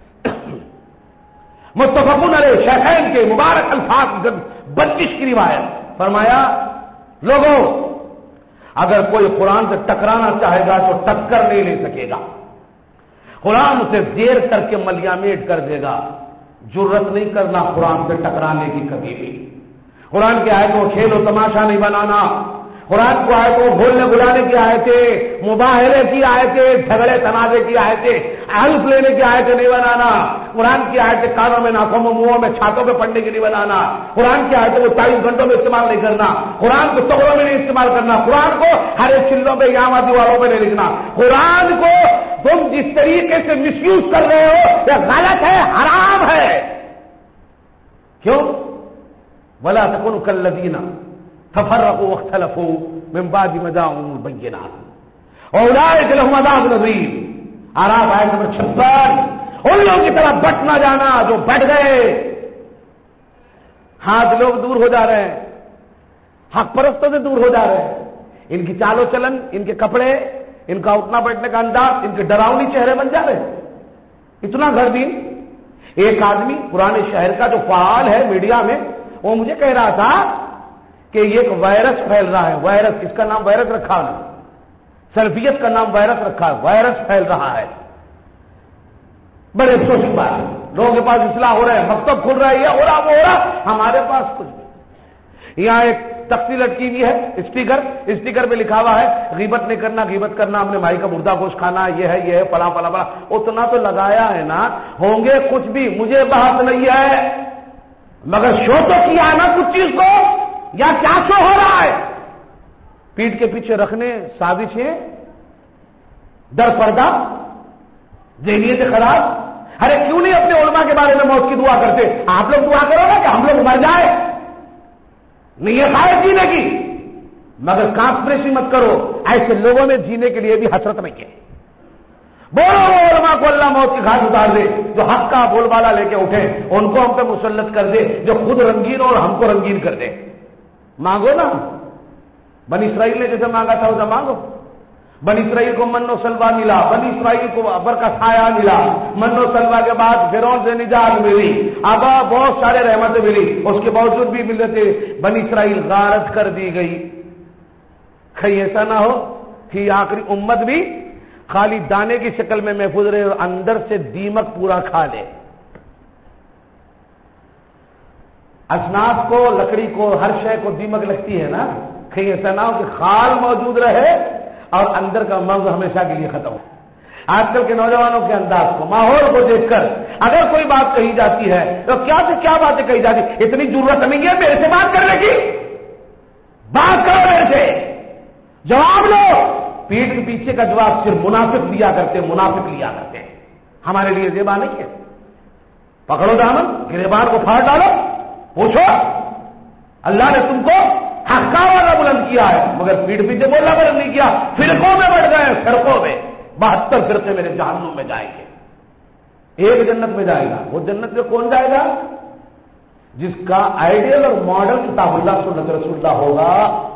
متفقون علیہ شیخین کے مبارک الفاظ 32 کی روایت، فرمایا لوگوں اگر کوئی قرآن سے ٹکرانا چاہے گا تو ٹکر نہیں لے سکے گا، قرآن اسے دیر کر کے ملیامیٹ کر دے گا۔ جرت نہیں کرنا قرآن سے ٹکرانے کی کبھی بھی۔ قرآن کی آیتوں کو کھیل و تماشا نہیں بنانا، قرآن کو آیتوں کو بھولنے بلانے کی آیتیں، مباہرے کی آیتیں، جھگڑے تنازع کی آیتیں، حلف لینے کی آیتیں نہیں بنانا۔ قرآن کی آیتیں کانوں میں، ناکوں میں، منہوں میں، چھاتوں پہ پڑھنے کی نہیں بنانا۔ قرآن کی آیتوں کو 24 گھنٹوں میں استعمال نہیں کرنا، قرآن کو تغروں میں نہیں استعمال کرنا، قرآن کو ہر ایک چلوں پہ یہاں دیواروں پہ نہیں لکھنا۔ قرآن کو تم جس طریقے سے مس یوز کر رہے ہو یہ غلط ہے، حرام ہے۔ کیوں؟ وَلَا تَكُونُوا كَالَّذِينَ تفرقوا واختلفوا من بعد ما جاءهم البينات واولئك لهم عذاب عظيم۔ اعراف آیت نمبر 56۔ ان لوگوں کی طرف بٹ نہ جانا جو بٹ گئے، ہاتھ لوگ دور ہو جا رہے ہیں، حق پرستوں سے دور ہو جا رہے ہیں. ان کی چال و چلن، ان کے کپڑے، ان کا اٹھنا بیٹھنے کا انداز، ان کے ڈراؤنی چہرے بن جا رہے ہیں. اتنا گھر دین. ایک آدمی پرانے شہر کا جو فعال ہے میڈیا میں، وہ مجھے کہہ رہا تھا کہ یہ ایک وائرس پھیل رہا ہے. وائرس، اس کا نام وائرس رکھا ہے، سلفیت کا نام وائرس رکھا ہے. وائرس پھیل رہا ہے. بڑے افسوس کی بات ہے. لوگوں کے پاس اصلاح ہو رہا ہے، مکتب کھل رہا ہے، یہ ہو رہا وہ ہو رہا، ہمارے پاس کچھ نہیں. یہاں ایک تختی لٹکی ہوئی ہے، اسٹیکر پہ لکھا ہوا ہے غیبت نہیں کرنا، غیبت کرنا اپنے بھائی کا مردہ گوشت کھانا، یہ ہے فلاں فلاں فلاں. اتنا تو لگایا ہے نا، ہوں گے کچھ بھی، مجھے بحث نہیں ہے، مگر شو تو کیا نا کچھ چیز کو، یا کیا شو ہو رہا ہے؟ پیٹ کے پیچھے رکھنے سازشیں، در پردہ، ذہنیت خراب. ارے کیوں نہیں اپنے علماء کے بارے میں موت کی دعا کرتے؟ آپ لوگ دعا کرو نا کہ ہم لوگ مر جائے، نہیں یہ خواہش جینے کی، مگر کانسپریسی مت کرو. ایسے لوگوں میں جینے کے لیے بھی حسرت نہیں ہے. بولو وہ علماء کو اللہ موت کی گھاٹ اتار دے، جو حق کا بول بالا لے کے اٹھے، ان کو ہم پہ مسلط کر دے، جو خود رنگین اور ہم کو رنگین کر دے. مانگو نا، بنی اسرائیل نے جیسے مانگا تھا اسے مانگو. بنی اسرائیل کو من و سلوا ملا، بنی اسرائیل کو ابر کا سایہ ملا. من و سلوا کے بعد فرعون سے نجات ملی، اب بہت سارے رحمتیں ملی، اس کے باوجود بھی ملتے بنی اسرائیل غارت کر دی گئی. کہیں ایسا نہ ہو کہ آخری امت بھی خالی دانے کی شکل میں محفوظ رہے اور اندر سے دیمک پورا کھا لے. اصناف کو، لکڑی کو، ہر شے کو دیمک لگتی ہے نا. کہیں ایسا نہ ہو کہ خال موجود رہے اور اندر کا مغز ہمیشہ کے لیے ختم ہو. آج کل کے نوجوانوں کے انداز کو، ماحول کو دیکھ کر اگر کوئی بات کہی جاتی ہے تو کیا سے کیا باتیں کہی جاتی، اتنی ضرورت نہیں ہے میرے سے بات کرنے کی، بات کرو میرے سے، جواب لو. پیٹ کے پیچھے کا جواب صرف منافق لیا کرتے. ہمارے لیے زیبا نہیں ہے. پکڑو دامن، گریبان کو پھاڑ ڈالو، پوچھو اللہ نے تم کو حق کا والا بلند کیا ہے، مگر پیٹ پیچھے بولنا بلند نہیں کیا. فرقوں میں بڑھ گئے، فرقوں میں 72 فرقے میرے جہنم میں جائیں گے. ایک جنت میں جائے گا. وہ جنت میں کون جائے گا؟ جس کا آئیڈیل اور ماڈل کتاب اللہ سنت رسول اللہ ہوگا.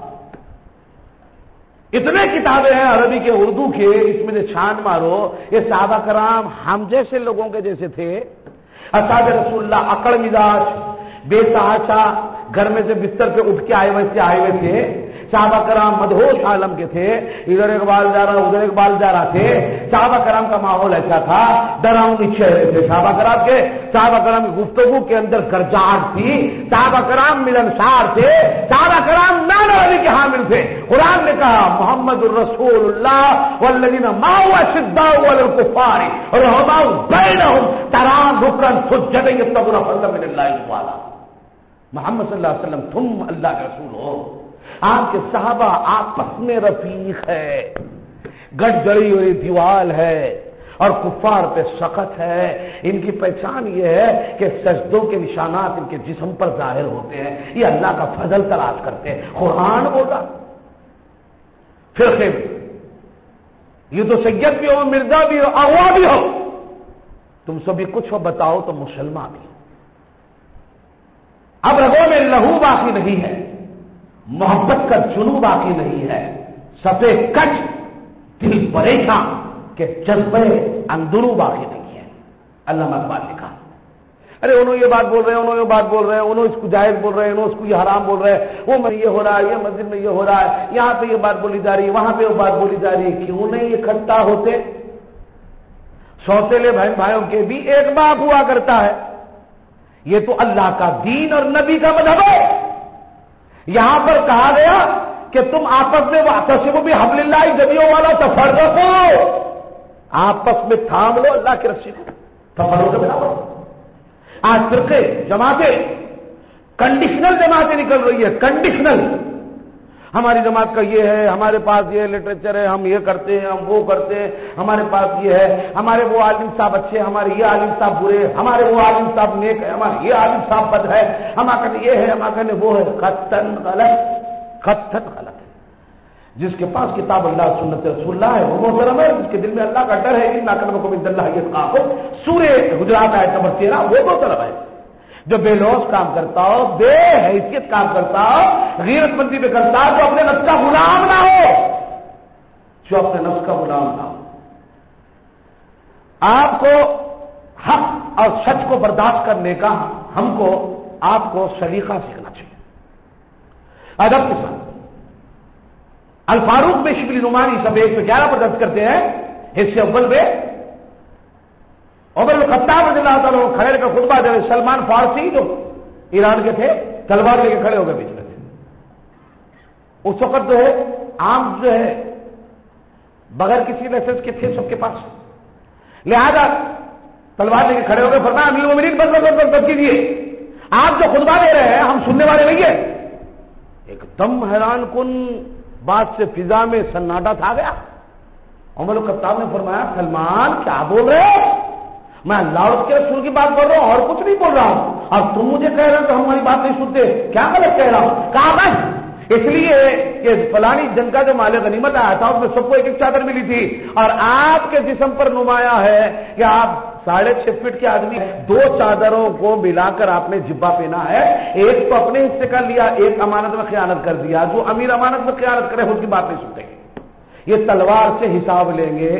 اتنے کتابیں ہیں عربی کے، اردو کے، اس میں سے چھان مارو. یہ صحابہ کرام ہم جیسے لوگوں کے جیسے تھے. اصحاب رسول اللہ عقل مزاج، بے تحاشا، گھر میں سے بستر پہ اٹھ کے آئے ہوئے تھے. صحابہ کرام مدہوش عالم کے تھے. ادھر اقبال جا رہا، ادھر اقبال جا رہا تھے. صحابہ کرام کا ماحول ایسا تھا، ڈراؤنی چہرے تھے صحابہ کرام کے. صحابہ کرام کی گفتگو کے اندر گرجاہٹ تھی. صحابہ کرام ملنسار تھے. صحابہ کرام نانا علی کے حامل تھے. قرآن نے کہا محمد الرسول اللہ والذین معه اشداء علی الکفار رحماء بینہم تراہم رکعا سجدا یبتغون فضلا من اللہ تعالی. محمد صلی اللہ علیہ وسلم تم اللہ کے رسول ہو. آپ کے صحابہ آپس میں رفیق ہے، گٹ جڑی ہوئی دیوال ہے اور کفار پہ سخت ہے. ان کی پہچان یہ ہے کہ سجدوں کے نشانات ان کے جسم پر ظاہر ہوتے ہیں. یہ اللہ کا فضل تلاش کرتے ہیں. قرآن ہوگا فرقے میں، یہ تو سید بھی ہو، مرزا بھی ہو، اغوا بھی ہو، تم سبھی کچھ ہو، بتاؤ تو مسلمان بھی ہو. اب رگوں میں لہو باقی نہیں ہے، محبت کا جنون باقی نہیں ہے. سفید کچ دل پریشان کہ جذبے اندروں باقی نہیں ہے. علامہ اقبال نے کہا ارے انہوں یہ بات بول رہے ہیں، انہوں یہ بات بول رہے ہیں، انہوں اس کو جائز بول رہے ہیں، انہوں اس کو یہ حرام بول رہے ہیں، وہ میں یہ ہو رہا ہے، یہ مسجد میں یہ ہو رہا ہے، یہاں پہ یہ بات بولی جا رہی ہے، وہاں پہ وہ بات بولی جا رہی ہے. کیوں نہیں اکٹھا ہوتے؟ سوتےلے بھائیوں کے بھی ایک باپ ہوا کرتا ہے. یہ تو اللہ کا دین اور نبی کا مذہب ہے. یہاں پر کہا گیا کہ تم آپس میں واعتصموا بحبل اللہ جميعا ولا تفرقوا، آپس میں تھام لو اللہ کی رسی کو، تفرق بنا لو. آج فرقے، جماعتیں، کنڈیشنل جماعتیں نکل رہی ہے. کنڈیشنل، ہماری جماعت کا یہ ہے، ہمارے پاس یہ لٹریچر ہے، ہم یہ کرتے ہیں، ہم وہ کرتے ہیں، ہمارے پاس یہ ہے، ہمارے وہ عالم صاحب اچھے، ہمارے یہ عالم صاحب برے، ہمارے وہ عالم صاحب نیک ہے، ہمارے یہ عالم صاحب بد ہے، ہمارا یہ ہے، ہمارا وہ ہے. قطعاً غلط، قطعاً غلط ہے. جس کے پاس کتاب اللہ سنت رسول اللہ ہے وہ محترم ہے. جس کے دل میں اللہ کا ڈر ہے، ان اکرمکم عند اللہ اتقاکم، سورہ حجرات آیت نمبر 13، وہ محترم ہے. جو بے لوث کام کرتا ہو، بے حیثیت کام کرتا ہو، غیرت مندی پہ کرتا ہو، جو اپنے نفس کا غلام نہ ہو، جو اپنے نفس کا غلام نہ ہو۔ آپ کو حق اور سچ کو برداشت کرنے کا ہم کو آپ کو سلیقہ سیکھنا چاہیے، ادب کے ساتھ۔ الفاروق میں شبلی نعمانی سب 111 پر درج کرتے ہیں، حصے اول میں عمر بن خطاب رضی اللہ تعالیٰ کھڑے کا خطبہ دے، سلمان فارسی جو ایران کے تھے تلوار لے کے کھڑے ہو گئے بیچ میں تھے۔ اس وقت جو ہے عام جو ہے بغیر کسی لائسنس کے تھے سب کے پاس، لہذا تلوار لے کے کھڑے ہو گئے، فرمایا امیر المومنین بس کیجیے، آپ جو خطبہ دے رہے ہیں ہم سننے والے نہیں ہیں۔ ایک دم حیران کن بات سے فضا میں سناٹا تھا گیا۔ عمر بن خطاب نے فرمایا سلمان کیا بول رہے ہو؟ میں اللہ اور اس کے رسول کی بات کر رہا ہوں اور کچھ نہیں بول رہا ہوں، اور تم مجھے کہہ رہے ہو تو ہماری بات نہیں سنتے، کیا غلط کہہ رہا ہوں؟ کہا بس اس لیے کہ فلانی جنگ کا جو مال غنیمت آیا تھا اس میں سب کو ایک ایک چادر ملی تھی، اور آپ کے جسم پر نمایاں ہے کہ آپ 6.5 فٹ کے آدمی، 2 چادروں کو ملا کر آپ نے جبہ پہنا ہے، ایک تو اپنے حصے کا لیا، ایک امانت میں خیانت کر دیا، جو امیر امانت میں خیانت کرے اس کی بات نہیں سنتے، یہ تلوار سے حساب لیں گے۔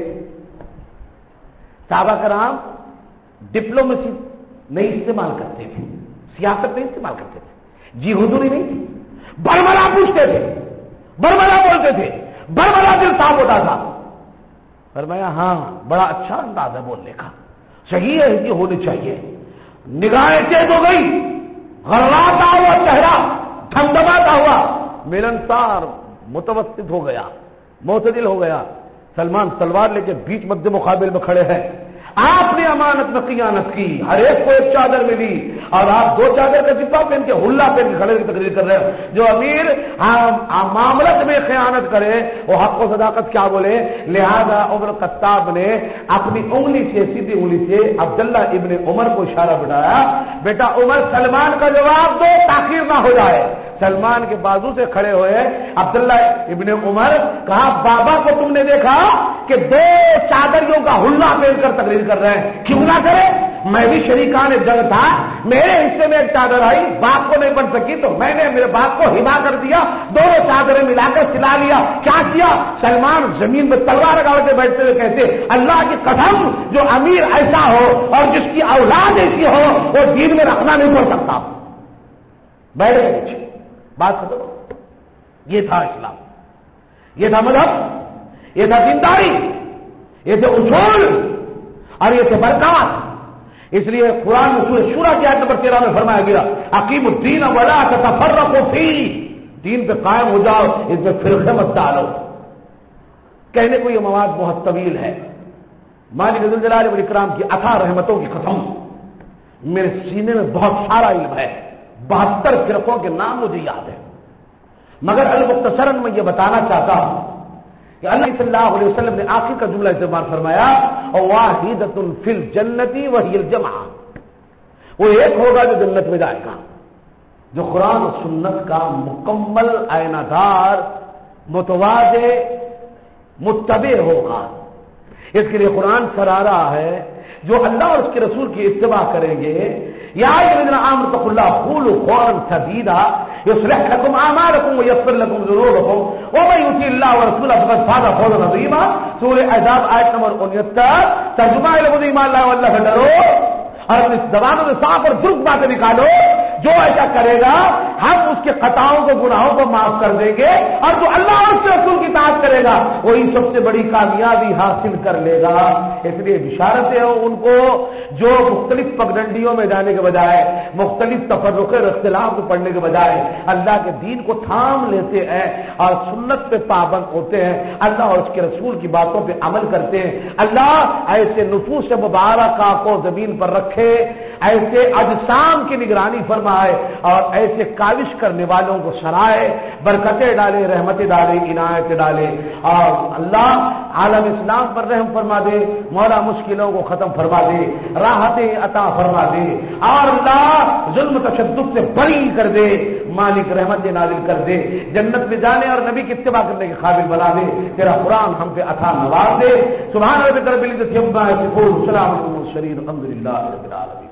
صحابہ کرام ڈپلومیسی نہیں استعمال کرتے تھے، سیاست نہیں استعمال کرتے تھے، جی حضوری نہیں تھی، بربلا پوچھتے تھے، بربلا بولتے تھے، بربلا دل صاف ہوتا تھا۔ فرمایا ہاں بڑا اچھا انداز ہے بولنے کا، صحیح ہے یہ ہونی چاہیے۔ نگاہیں تیز ہو گئی، غراتا ہوا چہرہ دھمدھماتا ہوا ملنسار متوسط ہو گیا، معتدل ہو گیا۔ سلمان تلوار لے کے بیچ مد مقابل میں کھڑے ہیں، آپ نے امانت میں خیانت کی، ہر ایک کو ایک چادر ملی، اور آپ 2 چادر کا جبہ پہن کے ہلا پہن کے کھڑے کی تقریر کر رہے ہیں۔ جو امیر معاملت میں خیانت کرے وہ حق و صداقت کیا بولے؟ لہذا عمر خطاب نے اپنی انگلی سے، سیدھی انگلی سے عبداللہ ابن عمر کو اشارہ بٹھایا، بیٹا عمر سلمان کا جواب دو تاخیر نہ ہو جائے۔ سلمان کے بازو سے کھڑے ہوئے عبداللہ ابن عمر، کہا بابا کو تم نے دیکھا کہ 2 چادریوں کا ہلا پہن کر تقریر کر رہے ہیں، کیوں نہ کرے؟ میں بھی شریکان جنگ تھا، میرے حصے میں ایک چادر آئی، باپ کو نہیں بن سکی تو میں نے میرے باپ کو ہبا کر دیا، 2 چادریں ملا کر سلا لیا۔ کیا کیا؟ سلمان زمین میں تلوار لگا کے بیٹھتے ہوئے کہتے اللہ کی قسم جو امیر ایسا ہو اور جس کی اولاد ایسی ہو وہ دین میں رکھنا نہیں پڑ سکتا۔ بیٹھ گئے پیچھے، بات ختم۔ یہ تھا اسلام، یہ تھا مذہب، یہ تھا دینداری، یہ تھے اصول اور یہ تھے برکات۔ اس لیے قرآن میں سورہ شورى کی آیت نمبر 13 میں فرمایا گیا اقیموا الدین ولا تتفرقوا فیہ، دین پہ قائم ہو جاؤ، اس میں فرقے مت ڈالو۔ کہنے کو یہ مواد بہت طویل ہے، مالک ذو الجلال والاکرام کی عطا رحمتوں کی قسم میرے سینے میں بہت سارا علم ہے، 72 فرقوں کے نام مجھے یاد ہے، مگر المختصراً میں یہ بتانا چاہتا ہوں کہ اللہ صلی اللہ علیہ وسلم نے آخر کا جملہ استعمال فرمایا واحدۃ فی الجنۃ وہی الجماعہ، وہ ایک ہوگا جو جنت میں جائے گا، جو قرآن و سنت کا مکمل آئینہ دار متواضع متبع ہوگا۔ اس کے لیے قرآن سرا رہا ہے جو اللہ اور اس کے رسول کی اتباع کریں گے، یا ایھا الذین آمنوا اتقوا اللہ قولوا قولا سدیدا یصلح لکم اعمالکم ویغفر لکم ذنوبکم ومن یطع اللہ ورسولہ فقد فاز فوزا عظیما۔ سورہ احزاب آیت نمبر 69۔ ترجمہ علم ایمان لا واللہ سے ڈرو اور اپنی زبانوں سے صاف اور درست باتیں نکالو، جو ایسا کرے گا ہم اس کے خطاؤں کو گناہوں کو معاف کر دیں گے، اور جو اللہ اور اس کے رسول کی اطاعت کرے گا وہی سب سے بڑی کامیابی حاصل کر لے گا۔ اس لیے بشارتیں ہوں ان کو جو مختلف پگڈنڈیوں میں جانے کے بجائے، مختلف تفرقے اور اختلاف کو پڑھنے کے بجائے اللہ کے دین کو تھام لیتے ہیں اور سنت پہ پابند ہوتے ہیں، اللہ اور اس کے رسول کی باتوں پہ عمل کرتے ہیں۔ اللہ ایسے نفوس مبارکہ کو زمین پر رکھے، ایسے اجسام کی نگرانی فرمائے اور ایسے کاوش کرنے والوں کو سرائے، برکتیں ڈالے، رحمتیں ڈالے، عنایتیں ڈالے، اور اللہ عالم اسلام پر رحم فرما دے، مولا مشکلوں کو ختم فرما دے، راحتیں عطا فرما دے، اور اللہ ظلم تشدد سے بری کر دے، مالک رحمت نازل کر دے، جنت میں جانے اور نبی کی اتباع کرنے کے قابل بنا دے، تیرا قرآن ہم پہ عطا نواز دے۔ سبحان ربک رب العزت عما یصفون، سلام علی المرسلین، الحمد للہ رب العالمین۔